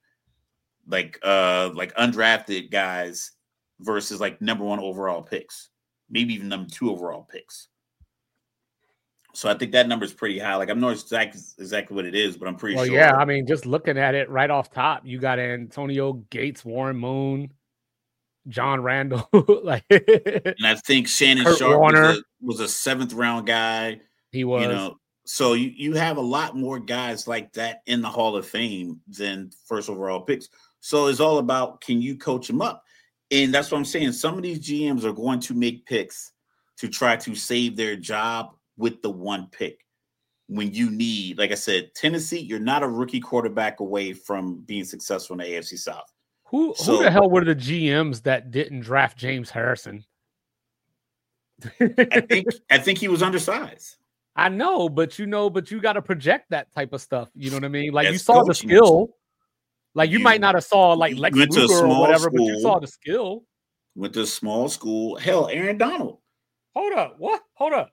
undrafted guys versus like number one overall picks, maybe even number two overall picks. So I think that number is pretty high. Like, I'm not exactly what it is, but I'm pretty sure. Yeah, I mean, just looking at it right off top, you got Antonio Gates, Warren Moon, John Randall, and I think Shannon Kurt Sharp was a 7th round guy. He was. So you have a lot more guys like that in the Hall of Fame than first overall picks. So it's all about, can you coach them up? And that's what I'm saying. Some of these GMs are going to make picks to try to save their job with the one pick. When you need, like I said, Tennessee, you're not a rookie quarterback away from being successful in the AFC South. Who the hell were the GMs that didn't draft James Harrison? I think he was undersized. I know, but you got to project that type of stuff. You know what I mean? Like, you saw the skill. Like, you might not have saw like Lex Luger or whatever, but you saw the skill. Went to a small school. Hell, Aaron Donald. Hold up. What? Hold up.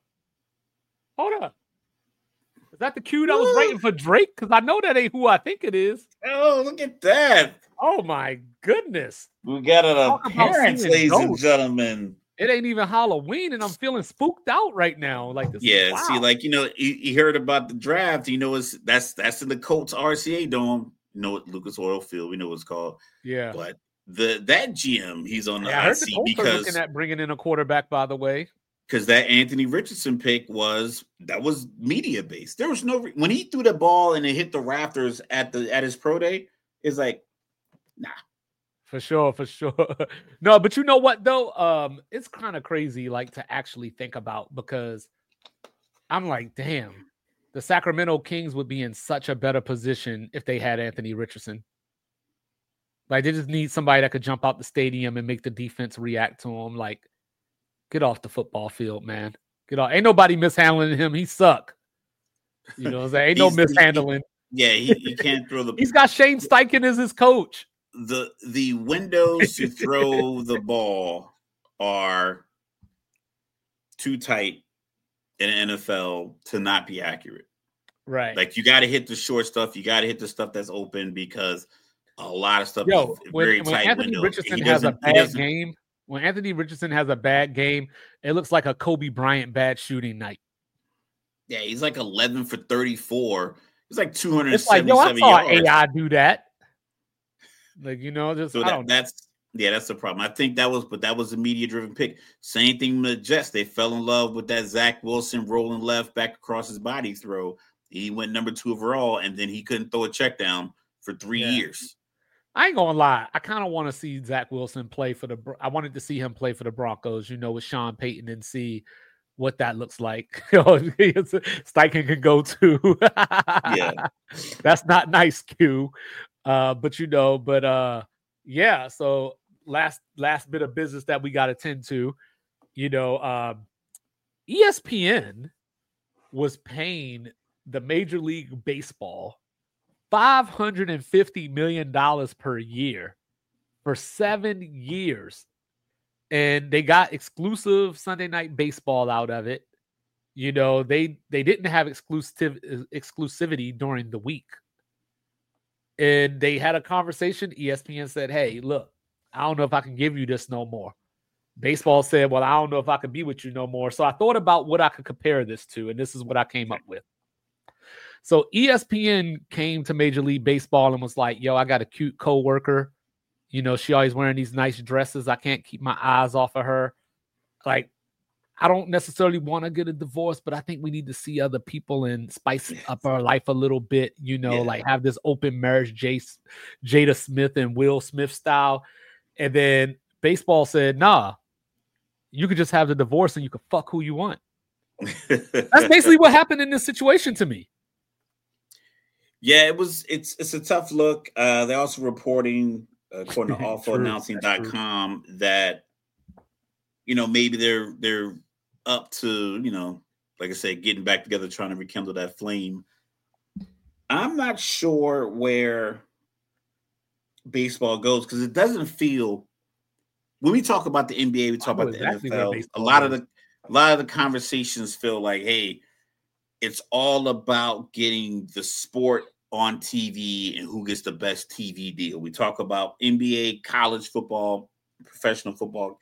Is that the cue that was writing for Drake? Because I know that ain't who I think it is. Oh, look at that. Oh, my goodness. We got an appearance, ladies and gentlemen. It ain't even Halloween, and I'm feeling spooked out right now. Like this. Yeah, wow. See, like, you heard about the draft. That's in the Colts RCA Dome. Lucas Oil Field. We know what it's called. Yeah. But that GM, he's on the IC, I heard the Colts are looking at bringing in a quarterback, by the way. Because that Anthony Richardson pick was media based. There was no when he threw the ball and it hit the rafters at his pro day. It's like, nah. For sure. No, but you know what though? It's kind of crazy, like to actually think about, because I'm like, damn, the Sacramento Kings would be in such a better position if they had Anthony Richardson. Like, they just need somebody that could jump out the stadium and make the defense react to him. Like, get off the football field, man. Get off. Ain't nobody mishandling him. He suck. You know what I'm saying? Ain't no mishandling. He can't throw the. He's got Shane Steichen as his coach. The windows to throw the ball are too tight in the NFL to not be accurate. Right. Like, you got to hit the short stuff. You got to hit the stuff that's open, because a lot of stuff is very tight. When Anthony Richardson has a bad game, when Anthony Richardson has a bad game, it looks like a Kobe Bryant bad shooting night. Yeah, he's like 11 for 34. He's like 277 it's like, yo, I saw yards. AI do that. Like, you know, just so that's the problem. I think that was a media-driven pick. Same thing with the Jets. They fell in love with that Zach Wilson rolling left back across his body throw. He went number 2 overall, and then he couldn't throw a check down for 3 years. I ain't gonna lie. I kind of want to see Zach Wilson play I wanted to see him play for the Broncos, you know, with Sean Payton, and see what that looks like. Steichen can go too. Yeah. That's not nice, Q. Yeah. So last bit of business that we got to tend to, you know, ESPN was paying the Major League Baseball $550 million per year for 7 years. And they got exclusive Sunday Night Baseball out of it. You know, they didn't have exclusivity during the week. And they had a conversation. ESPN said, hey, look, I don't know if I can give you this no more. Baseball said, well, I don't know if I can be with you no more. So I thought about what I could compare this to, and this is what I came up with. So ESPN came to Major League Baseball and was like, yo, I got a cute coworker. You know, she always wearing these nice dresses. I can't keep my eyes off of her. Like, I don't necessarily want to get a divorce, but I think we need to see other people and spice up our life a little bit, you know, like have this open marriage, Jada Smith and Will Smith style. And then baseball said, nah, you could just have the divorce and you could fuck who you want. That's basically what happened in this situation to me. Yeah, it's a tough look. They're also reporting, according to awfulannouncing.com, that, you know, maybe they're up to, you know, like I said, getting back together, trying to rekindle that flame. I'm not sure where baseball goes, because it doesn't feel, when we talk about the NBA, we talk about the NFL. A lot of the conversations feel like, hey, it's all about getting the sport on TV and who gets the best TV deal. We talk about NBA, college football, professional football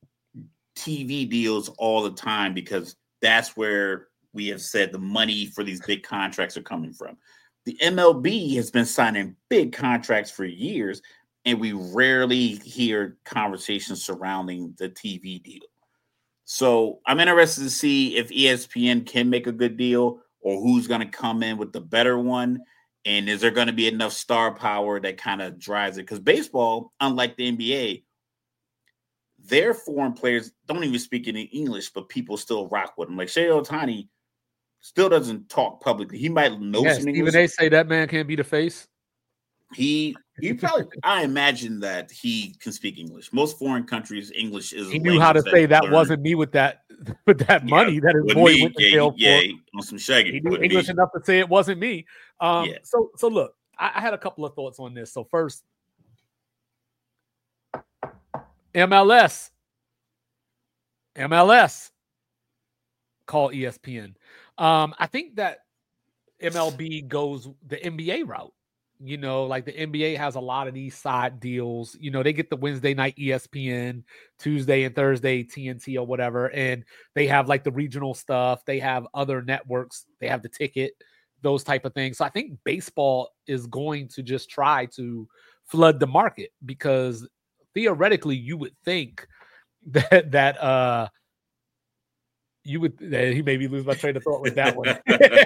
TV deals all the time, because that's where we have said the money for these big contracts are coming from. The MLB has been signing big contracts for years, and we rarely hear conversations surrounding the TV deal. So I'm interested to see if ESPN can make a good deal, or who's going to come in with the better one. And is there going to be enough star power that kind of drives it? Because baseball, unlike the NBA, their foreign players don't even speak any English, but people still rock with them. Like Shohei Ohtani still doesn't talk publicly. He might know some English. Even they say that man can't be the face. He probably, I imagine that he can speak English. Most foreign countries, English is. He knew how to say that wasn't me with that money that his boy went to jail for. Yeah, on some shaggy. He knew English enough to say it wasn't me. So look, I had a couple of thoughts on this. So first, MLS call ESPN. I think that MLB goes the NBA route. You know, like the NBA has a lot of these side deals. You know, they get the Wednesday night ESPN, Tuesday and Thursday TNT or whatever, and they have like the regional stuff. They have other networks. They have the ticket, those type of things. So I think baseball is going to just try to flood the market, because theoretically you would think that he made me lose my train of thought with that one.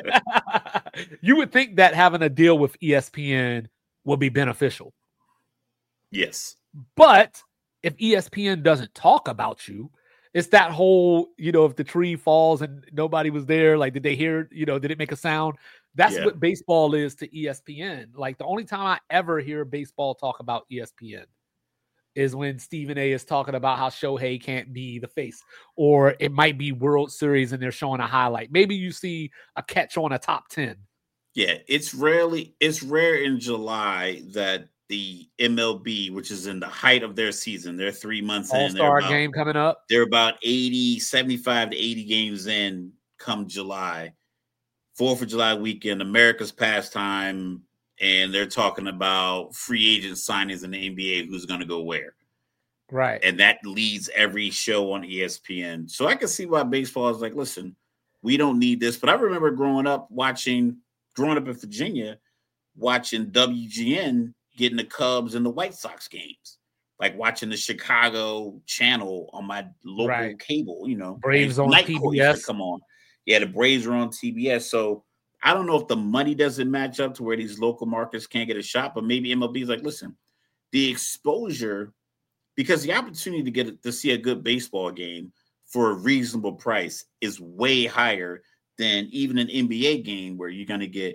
You would think that having a deal with ESPN will be beneficial. Yes. But if ESPN doesn't talk about you, it's that whole, if the tree falls and nobody was there, like, did they hear, did it make a sound? That's what baseball is to ESPN. Like, the only time I ever hear baseball talk about ESPN is when Stephen A is talking about how Shohei can't be the face, or it might be World Series and they're showing a highlight. Maybe you see a catch on a top 10. Yeah, it's rare in July that the MLB, which is in the height of their season, they're 3 months in. All-Star game coming up. They're about 75 to 80 games in come July. 4th of July weekend, America's pastime, and they're talking about free agent signings in the NBA, who's going to go where. Right. And that leads every show on ESPN. So I can see why baseball is like, listen, we don't need this. But I remember growing up in Virginia, watching WGN getting the Cubs and the White Sox games, like watching the Chicago channel on my local cable, Braves on TBS. Come on. Yeah, the Braves are on TBS. So I don't know if the money doesn't match up to where these local markets can't get a shot, but maybe MLB is like, listen, the exposure, because the opportunity to see a good baseball game for a reasonable price is way higher than even an NBA game where you're going to get,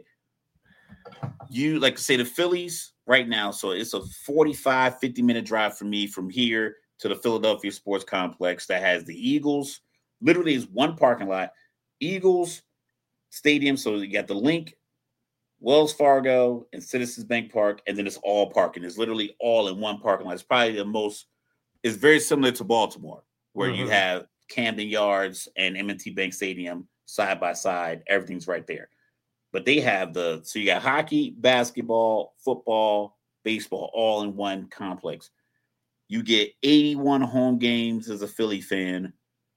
like say the Phillies right now. So it's a 45, 50-minute drive for me from here to the Philadelphia Sports Complex that has the Eagles. Literally is one parking lot, Eagles Stadium. So you got the Link, Wells Fargo, and Citizens Bank Park, and then it's all parking. It's literally all in one parking lot. It's probably it's very similar to Baltimore, where you have Camden Yards and M&T Bank Stadium side by side. Everything's right there. But they have so you got hockey, basketball, football, baseball, all in one complex. You get 81 home games as a Philly fan.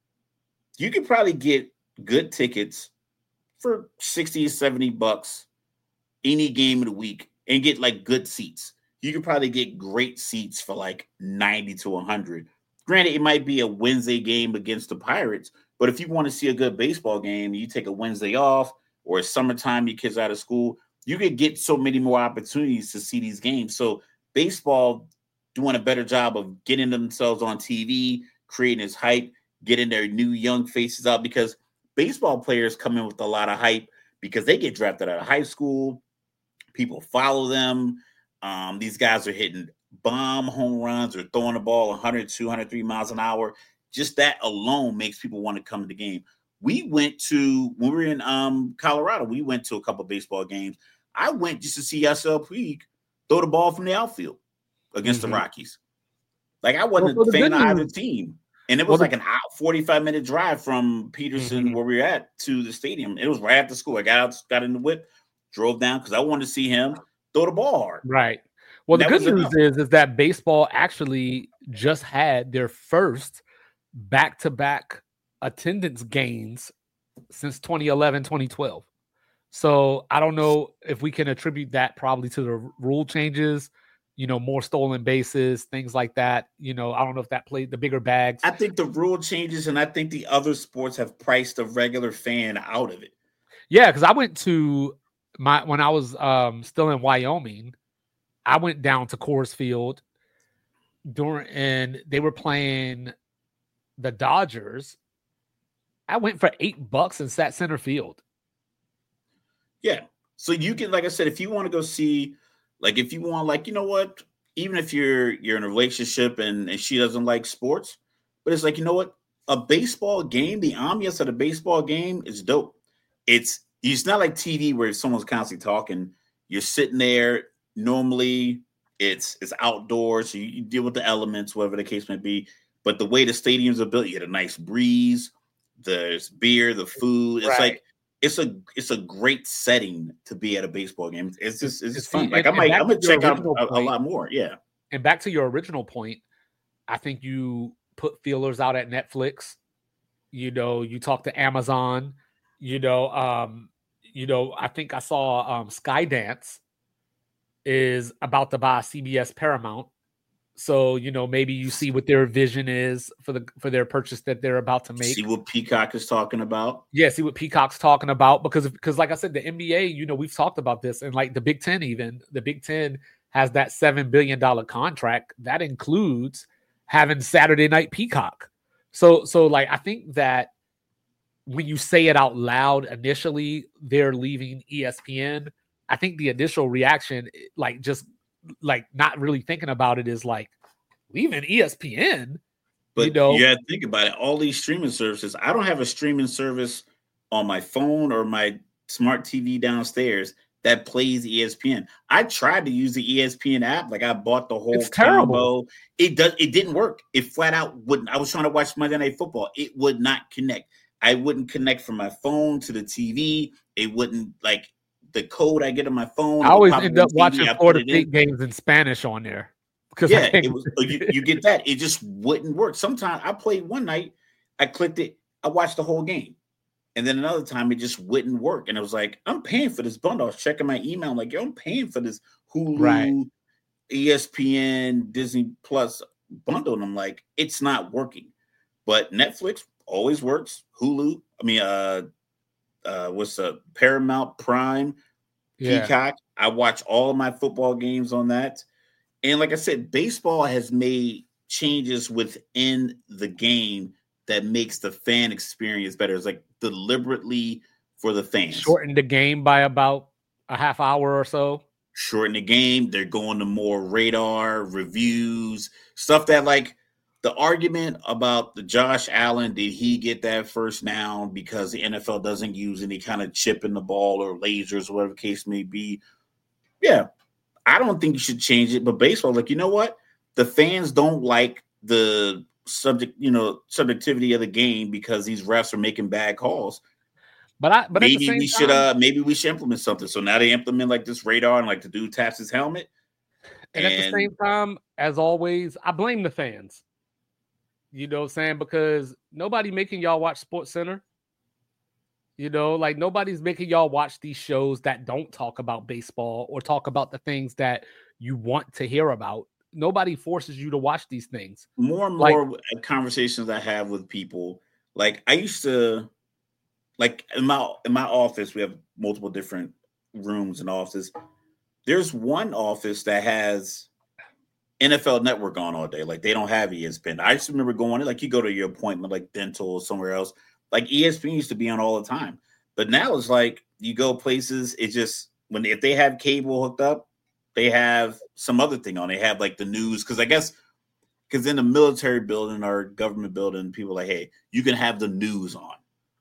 You could probably get good tickets for $60 or $70 any game of the week and get like good seats. You could probably get great seats for like 90 to 100. Granted, it might be a Wednesday game against the Pirates, but if you want to see a good baseball game, you take a Wednesday off, or it's summertime, your kids out of school, you could get so many more opportunities to see these games. So baseball doing a better job of getting themselves on TV, creating this hype, getting their new young faces out, because baseball players come in with a lot of hype because they get drafted out of high school. People follow them. These guys are hitting bomb home runs or throwing the ball 100, 203 miles an hour. Just that alone makes people want to come to the game. When we were in Colorado, we went to a couple of baseball games. I went just to see Yasiel Puig throw the ball from the outfield against the Rockies. Like, I wasn't a fan of either team. And it was like an 45-minute drive from Peterson, where we were at, to the stadium. It was right after school. I got in the whip, drove down because I wanted to see him throw the ball hard. Right. Well, the good news is that baseball actually just had their first back-to-back attendance gains since 2011, 2012. So I don't know if we can attribute that probably to the rule changes, more stolen bases, things like that. I don't know if that played the bigger bags. I think the rule changes, and I think the other sports have priced the regular fan out of it. Yeah, because I went to when I was still in Wyoming, I went down to Coors Field and they were playing the Dodgers. I went for $8 and sat center field. Yeah. So you can, like I said, if you want to go see, like, if you want, like, you know what, even if you're in a relationship and she doesn't like sports, but it's like, you know what, a baseball game, the ambiance of the baseball game is dope. It's not like TV where someone's constantly talking. You're sitting there. Normally it's outdoors, so you deal with the elements, whatever the case may be. But the way the stadiums are built, you get a nice breeze. There's beer, the food. It's like it's a great setting to be at a baseball game. It's fun. Like, I'm gonna check out a lot more. Yeah. And back to your original point, I think you put feelers out at Netflix. You talk to Amazon. I think I saw Skydance is about to buy CBS Paramount. So, you know, maybe you see what their vision is for their purchase that they're about to make. See what Peacock is talking about. Yeah, see what Peacock's talking about because like I said, the NBA, you know, we've talked about this, and like the Big Ten, even the Big Ten has that $7 billion contract that includes having Saturday Night Peacock. So like I think that when you say it out loud initially, they're leaving ESPN. I think the initial reaction, like just like not really thinking about it, is like leaving ESPN. But you got to think about it. All these streaming services. I don't have a streaming service on my phone or my smart TV downstairs that plays ESPN. I tried to use the ESPN app. Like I bought the whole combo. It didn't work. It flat out wouldn't. I was trying to watch Monday Night Football. It would not connect. I wouldn't connect from my phone to the TV. It wouldn't, like the code I get on my phone. I always end up watching Florida State games in Spanish on there. Yeah, it was. You get that. It just wouldn't work. Sometimes I played one night, I clicked it, I watched the whole game. And then another time it just wouldn't work. And I was like, I'm paying for this bundle. I was checking my email. I'm like, yo, I'm paying for this Hulu, ESPN, Disney Plus bundle. And I'm like, it's not working. But Netflix always works. Hulu, what's Paramount Prime, Peacock. I watch all of my football games on that. And like I said, baseball has made changes within the game that makes the fan experience better. It's like deliberately for the fans. Shorten the game by about a half hour or so. Shorten the game. They're going to more radar reviews, stuff that like the argument about the Josh Allen, did he get that first down because the NFL doesn't use any kind of chip in the ball or lasers or whatever the case may be. Yeah. I don't think you should change it, but baseball, like, you know what? The fans don't like the subjectivity of the game because these refs are making bad calls. But maybe we should implement something. So now they implement like this radar and like the dude taps his helmet. And at the same time, as always, I blame the fans. You know what I'm saying? Because nobody making y'all watch Sports Center. You know, like nobody's making y'all watch these shows that don't talk about baseball or talk about the things that you want to hear about. Nobody forces you to watch these things. More and more conversations I have with people, like I used to, like in my office, we have multiple different rooms and offices. There's one office that has NFL Network on all day. Like they don't have ESPN. I just remember going, like you go to your appointment, like dental or somewhere else. Like ESPN used to be on all the time, but now it's like you go places. It just if they have cable hooked up, they have some other thing on. They have like the news because in the military building or government building, people are like, hey, you can have the news on.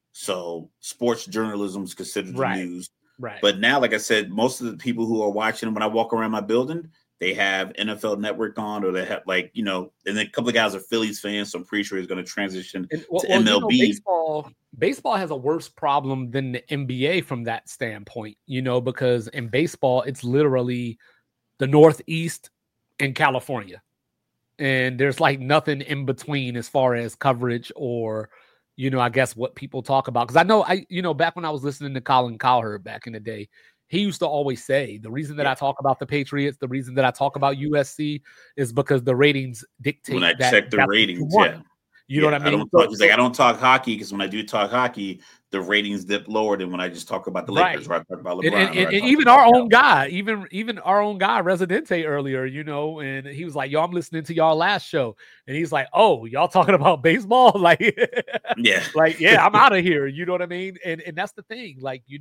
So sports journalism is considered the news, right? But now, like I said, most of the people who are watching when I walk around my building, they have NFL Network on, or they have and then a couple of guys are Phillies fans, so I'm pretty sure he's going to transition to MLB. You know, baseball has a worse problem than the NBA from that standpoint, because in baseball, it's literally the Northeast and California. And there's like nothing in between as far as coverage or, I guess what people talk about. Because I know, back when I was listening to Colin Cowherd back in the day, he used to always say the reason that I talk about the Patriots, the reason that I talk about USC is because the ratings dictate. When I check the ratings, you know what I mean? I don't talk hockey because when I do talk hockey, the ratings dip lower than when I just talk about the Lakers, right? I talk about LeBron, and even our own guy, even our own guy, Residente earlier, and he was like, "Yo, I'm listening to y'all last show," and he's like, "Oh, y'all talking about baseball?" Like, I'm out of here. You know what I mean? And that's the thing,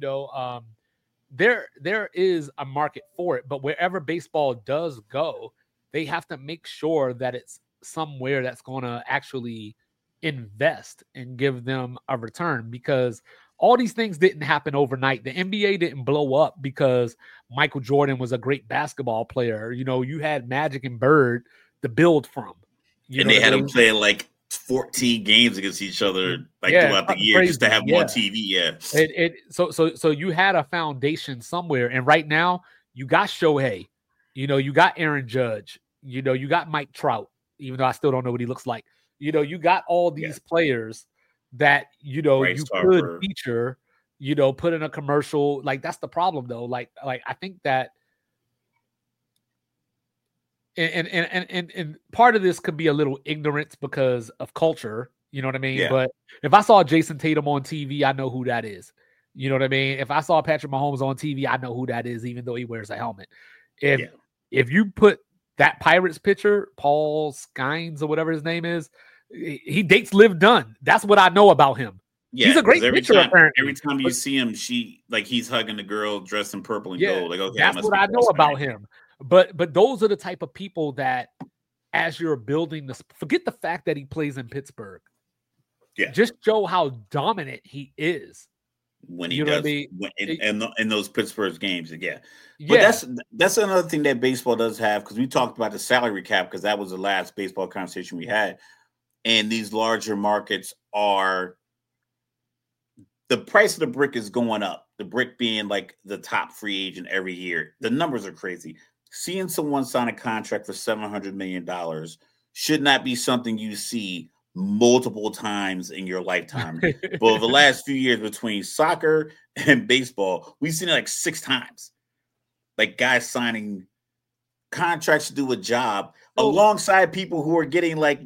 there is a market for it, but wherever baseball does go, they have to make sure that it's somewhere that's going to actually invest and give them a return, because all these things didn't happen overnight. The NBA didn't blow up because Michael Jordan was a great basketball player. You had Magic and Bird to build from. And they had them play like 14 games against each other throughout the year just to have more TV. So you had a foundation somewhere, and right now you got Shohei, you got Aaron Judge, you got Mike Trout, even though I still don't know what he looks like. You got all these players that you could feature, put in a commercial. Like that's the problem though. Like I think that and part of this could be a little ignorance because of culture. You know what I mean? Yeah. But if I saw Jason Tatum on TV, I know who that is. You know what I mean? If I saw Patrick Mahomes on TV, I know who that is, even though he wears a helmet. If you put that Pirates pitcher, Paul Skeens or whatever his name is, he dates Liv Dunn. That's what I know about him. Yeah, he's a great pitcher. Apparently, every time you see him, he's hugging the girl dressed in purple and gold. Like, okay, that's what I know about him. But those are the type of people that, as you're building this, forget the fact that he plays in Pittsburgh. Yeah, just show how dominant he is when he does in those Pittsburgh games. Yeah, but that's another thing that baseball does have, because we talked about the salary cap, because that was the last baseball conversation we had. And these larger markets are, the price of the brick is going up. The brick being like the top free agent every year. The numbers are crazy. Seeing someone sign a contract for $700 million should not be something you see multiple times in your lifetime. But over the last few years, between soccer and baseball, we've seen it like 6 times. Like guys signing contracts to do a job alongside people who are getting like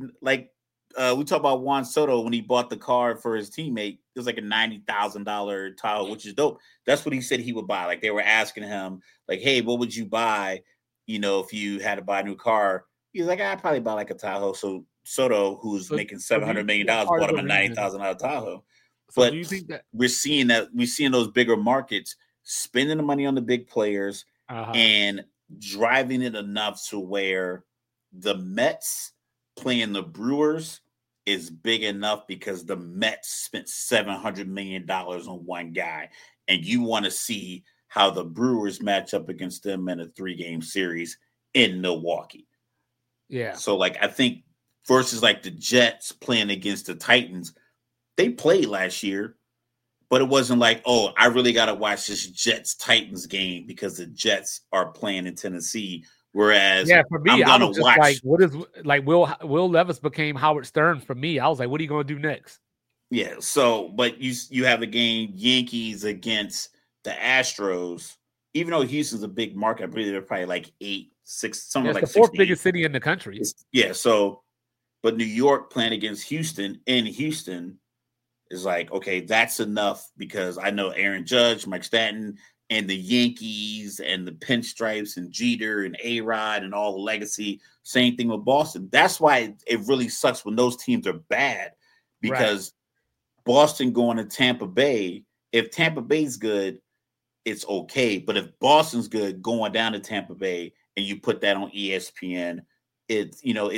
we talk about Juan Soto when he bought the car for his teammate. It was like a $90,000 Tahoe, which is dope. That's what he said he would buy. Like they were asking him, like, "Hey, what would you buy? If you had to buy a new car?" He's like, "I'd probably buy like a Tahoe." So Soto, who's making $700 million, bought him a $90,000 Tahoe. But you think that we're seeing those bigger markets spending the money on the big players and driving it enough to where the Mets playing the Brewers is big enough because the Mets spent $700 million on one guy, and you want to see how the Brewers match up against them in a 3-game series in Milwaukee. Yeah. So like, I think versus like the Jets playing against the Titans, they played last year, but it wasn't like, oh, I really got to watch this Jets Titans game because the Jets are playing in Tennessee. Whereas, for me, I was just watch. Like, what is like Will Levis became Howard Stern for me. I was like, what are you going to do next? Yeah. So, but you have a game Yankees against the Astros. Even though Houston's a big market, I believe they're probably like 8, 6, something like the 4th biggest city in the country. Yeah. So, but New York playing against Houston in Houston is like, okay, that's enough, because I know Aaron Judge, Mike Stanton, and the Yankees and the Pinstripes and Jeter and A-Rod and all the legacy. Same thing with Boston. That's why it really sucks when those teams are bad, because Boston going to Tampa Bay, if Tampa Bay's good, it's okay. But if Boston's good, going down to Tampa Bay and you put that on ESPN, it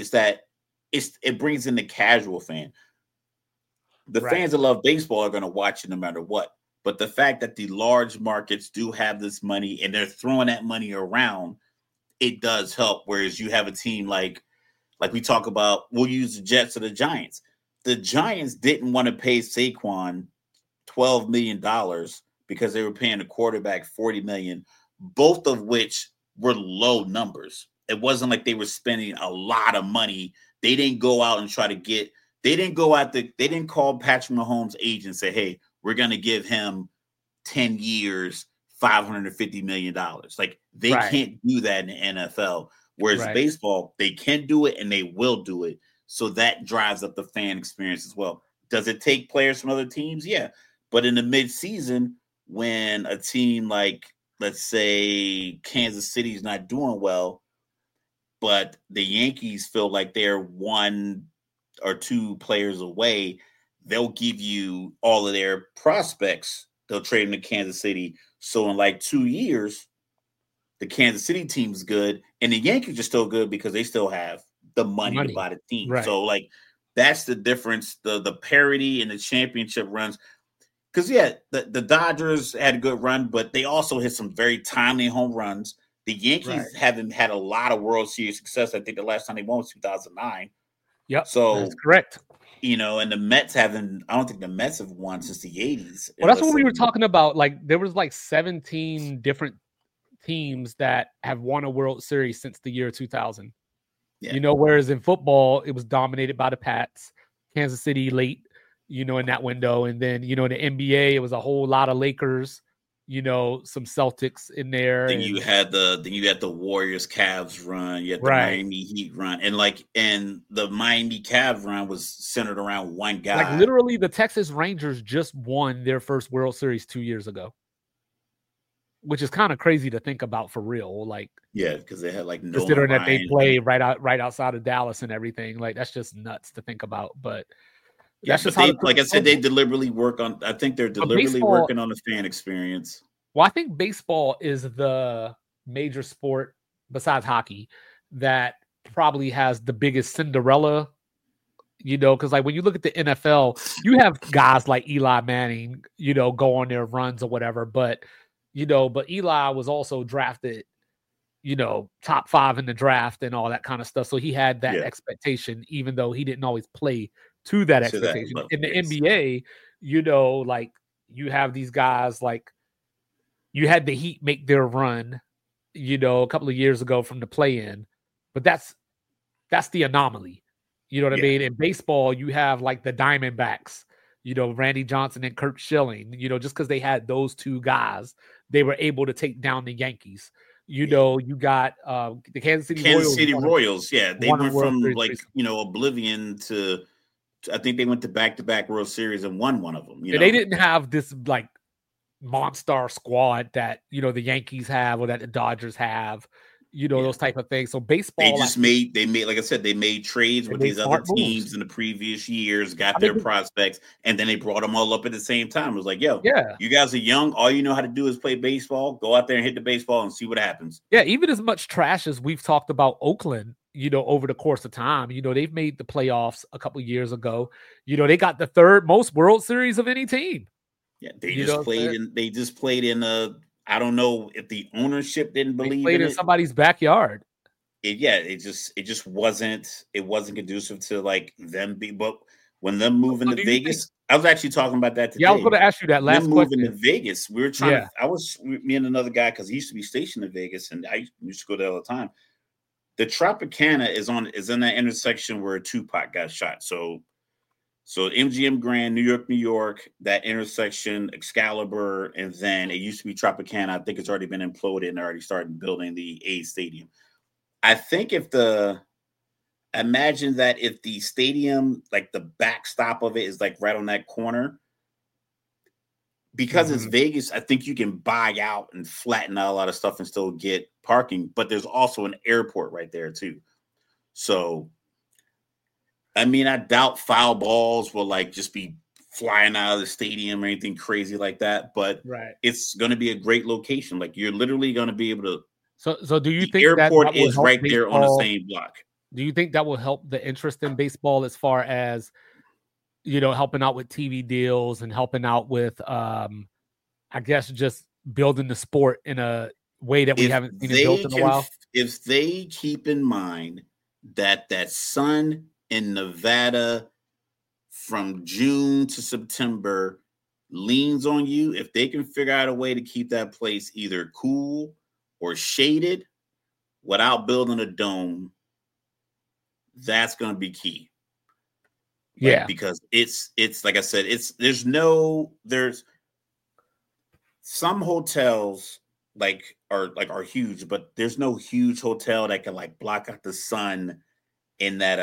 brings in the casual fan. The fans that love baseball are going to watch it no matter what. But the fact that the large markets do have this money and they're throwing that money around, it does help. Whereas you have a team like we talk about, we'll use the Jets or the Giants. The Giants didn't want to pay Saquon $12 million because they were paying the quarterback $40 million, both of which were low numbers. It wasn't like they were spending a lot of money. They didn't go out and they didn't call Patrick Mahomes' agent and say, hey, we're going to give him 10 years, $550 million. Like, they can't do that in the NFL. Whereas baseball, they can do it and they will do it. So that drives up the fan experience as well. Does it take players from other teams? Yeah. But in the midseason, when a team like, let's say, Kansas City is not doing well, but the Yankees feel like they're 1 or 2 players away, they'll give you all of their prospects. They'll trade them to Kansas City. So in like 2 years, the Kansas City team's good, and the Yankees are still good because they still have the money to buy the team. Right. So like, that's the difference, the parity and the championship runs. Because the Dodgers had a good run, but they also hit some very timely home runs. The Yankees haven't had a lot of World Series success. I think the last time they won was 2009. Yep. So that's correct. And the Mets I don't think the Mets have won since the 80s. Well, that's what we were talking about. Like, there was like 17 different teams that have won a World Series since the year 2000. Yeah. Whereas in football, it was dominated by the Pats, Kansas City late, in that window. And then, in the NBA, it was a whole lot of Lakers, some Celtics in there. Then you had the Warriors Cavs run, you had the Miami Heat run, and the Miami Cavs run was centered around one guy. Like literally, the Texas Rangers just won their first World Series 2 years ago, which is kind of crazy to think about for real. Like, yeah, because they had like considering that they play right outside of Dallas and everything. Like, that's just nuts to think about. But that's just like I said, they deliberately work on. I think they're deliberately working on the fan experience. Well, I think baseball is the major sport besides hockey that probably has the biggest Cinderella, because like when you look at the NFL, you have guys like Eli Manning, go on their runs or whatever. But Eli was also drafted, top 5 in the draft and all that kind of stuff. So he had that expectation, even though he didn't always play to that expectation. In the NBA, like you have these guys like, you had the Heat make their run, a couple of years ago from the play-in, but that's the anomaly. You know what I mean? In baseball, you have like the Diamondbacks, Randy Johnson and Curt Schilling, just because they had those two guys, they were able to take down the Yankees. You got the Kansas City Royals. Yeah, they went from like, oblivion to, I think they went to back-to-back World Series and won one of them. They didn't have this like monster squad that the Yankees have or that the Dodgers have, those type of things. So baseball, they made like I said, they made trades with these other teams in the previous years, got their prospects, and then they brought them all up at the same time. It was like, you guys are young, all you know how to do is play baseball. Go out there and hit the baseball and see what happens. Yeah, even as much trash as we've talked about Oakland, over the course of time, they've made the playoffs a couple of years ago. They got the 3rd most World Series of any team. Yeah, they just played in I don't know if the ownership didn't believe in somebody's backyard. It just wasn't conducive to like them but when them moving to Vegas, I was actually talking about that today. Yeah, I was going to ask you that last question. Moving to Vegas, we were trying me and another guy, because he used to be stationed in Vegas and I used to go there all the time. The Tropicana is in that intersection where Tupac got shot. So MGM Grand, New York, that intersection, Excalibur, and then it used to be Tropicana. I think it's already been imploded and already started building the A's Stadium. I think imagine that if the stadium, like the backstop of it is like right on that corner, because it's Vegas, I think you can buy out and flatten out a lot of stuff and still get parking, but there's also an airport right there too. So I mean, I doubt foul balls will like just be flying out of the stadium or anything crazy like that. But it's going to be a great location. Like you're literally going to be able to. So do you think the airport is right there on the same block? Do you think that will help the interest in baseball as far as helping out with TV deals and helping out with, I guess, just building the sport in a way that we haven't seen it built in a while? If they keep in mind that sun in Nevada from June to September leans on you, if they can figure out a way to keep that place either cool or shaded without building a dome, that's going to be key. Yeah, because it's like I said, there's some hotels are huge, but there's no huge hotel that can like block out the sun. In that,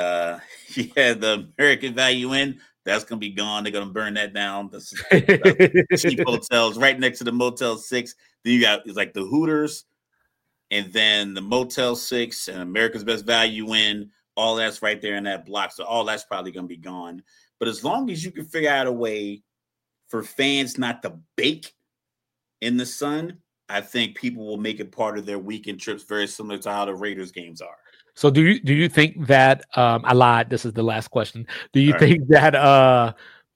the American Value Inn, that's gonna be gone. They're gonna burn that down. The cheap hotels right next to the Motel 6. Then you got it's like the Hooters, and then the Motel 6 and America's Best Value Inn. All that's right there in that block. So all that's probably gonna be gone. But as long as you can figure out a way for fans not to bake in the sun, I think people will make it part of their weekend trips, very similar to how the Raiders games are. So do you think that I lied? This is the last question. Do you think that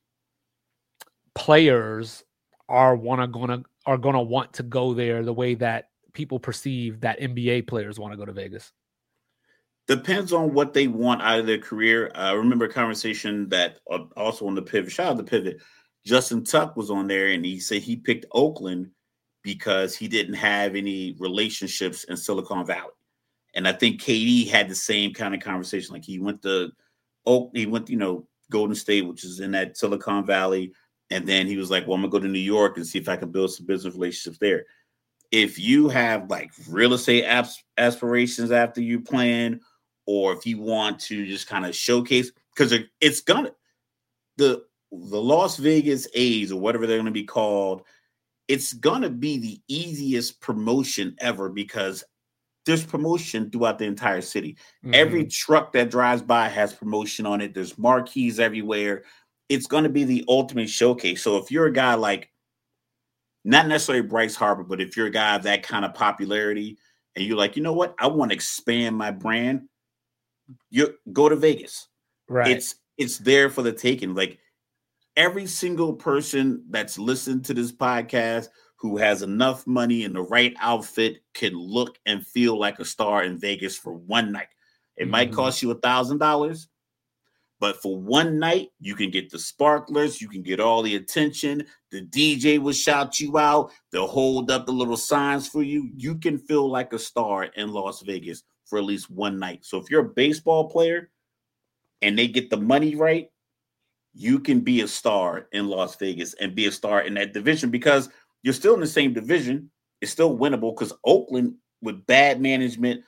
players are gonna want to go there the way that people perceive that NBA players want to go to Vegas? Depends on what they want out of their career. I remember a conversation that also on the Pivot. Shout out to Pivot. Justin Tuck was on there, and he said he picked Oakland because he didn't have any relationships in Silicon Valley. And I think KD had the same kind of conversation. Like he went, Golden State, which is in that Silicon Valley, And then he was like, well, I'm gonna go to New York and see if I can build some business relationships there. If you have like real estate aspirations after you plan, or if you want to just kind of showcase, because it's gonna the Las Vegas A's or whatever they're gonna be called, it's gonna be the easiest promotion ever because there's promotion throughout the entire city. Mm-hmm. Every truck that drives by has promotion on it. There's marquees everywhere. It's going to be the ultimate showcase. So if you're a guy like, not necessarily Bryce Harper, but if you're a guy of that kind of popularity and you're like, you know what, I want to expand my brand, you go to Vegas. Right. It's there for the taking. Like every single person that's listened to this podcast who has enough money and the right outfit can look and feel like a star in Vegas for one night. It might cost you $1,000, but for one night, you can get the sparklers, you can get all the attention. The DJ will shout you out. They'll hold up the little signs for you. You can feel like a star in Las Vegas for at least one night. So if you're a baseball player and they get the money right, you can be a star in Las Vegas and be a star in that division because you're still in the same division. It's still winnable because Oakland, with bad management,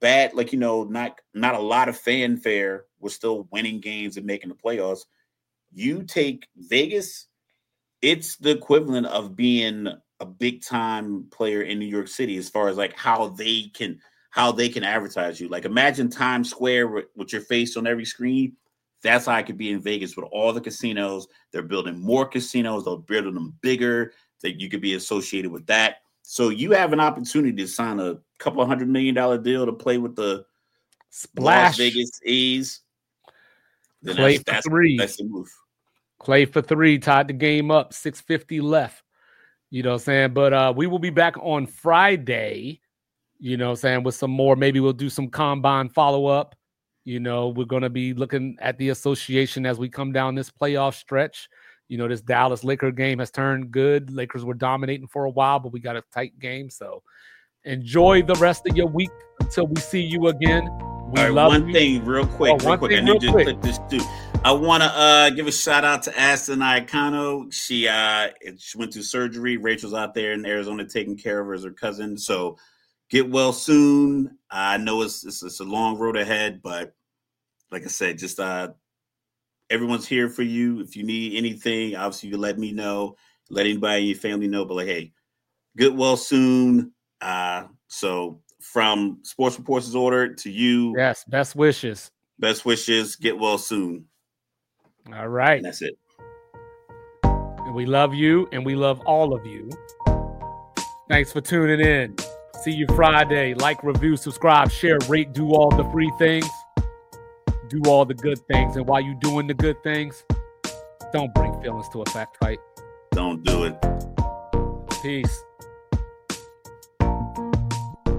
not a lot of fanfare, was still winning games and making the playoffs. You take Vegas, it's the equivalent of being a big time player in New York City as far as like how they can advertise you. Like imagine Times Square with your face on every screen. That's how I could be in Vegas with all the casinos. They're building more casinos. They're building them bigger. That you could be associated with that. So you have an opportunity to sign a couple of $100 million deal to play with the Las Vegas A's. Clay for three. That's the move. Clay for three, tied the game up, 6:50 left. You know what I'm saying? But we will be back on Friday, you know what I'm saying, with some more. Maybe we'll do some combine follow-up. You know, we're going to be looking at the association as we come down this playoff stretch. You know, this Dallas Lakers game has turned good. Lakers were dominating for a while, but we got a tight game. So enjoy the rest of your week until we see you again. We love one thing real quick. I need to click this too. I want to give a shout out to Aston Iacano. She went through surgery. Rachel's out there in Arizona taking care of her as her cousin. So get well soon. I know it's a long road ahead, but like I said, just everyone's here for you. If you need anything, obviously you let me know. Let anybody in your family know. But like, hey, get well soon. So from Sports Reports Order to you. Yes, best wishes. Best wishes. Get well soon. All right. And that's it. And we love you, and we love all of you. Thanks for tuning in. See you Friday. Like, review, subscribe, share, rate, do all the free things. Do all the good things. And while you're doing the good things, don't bring feelings to a fact fight. Don't do it. Peace.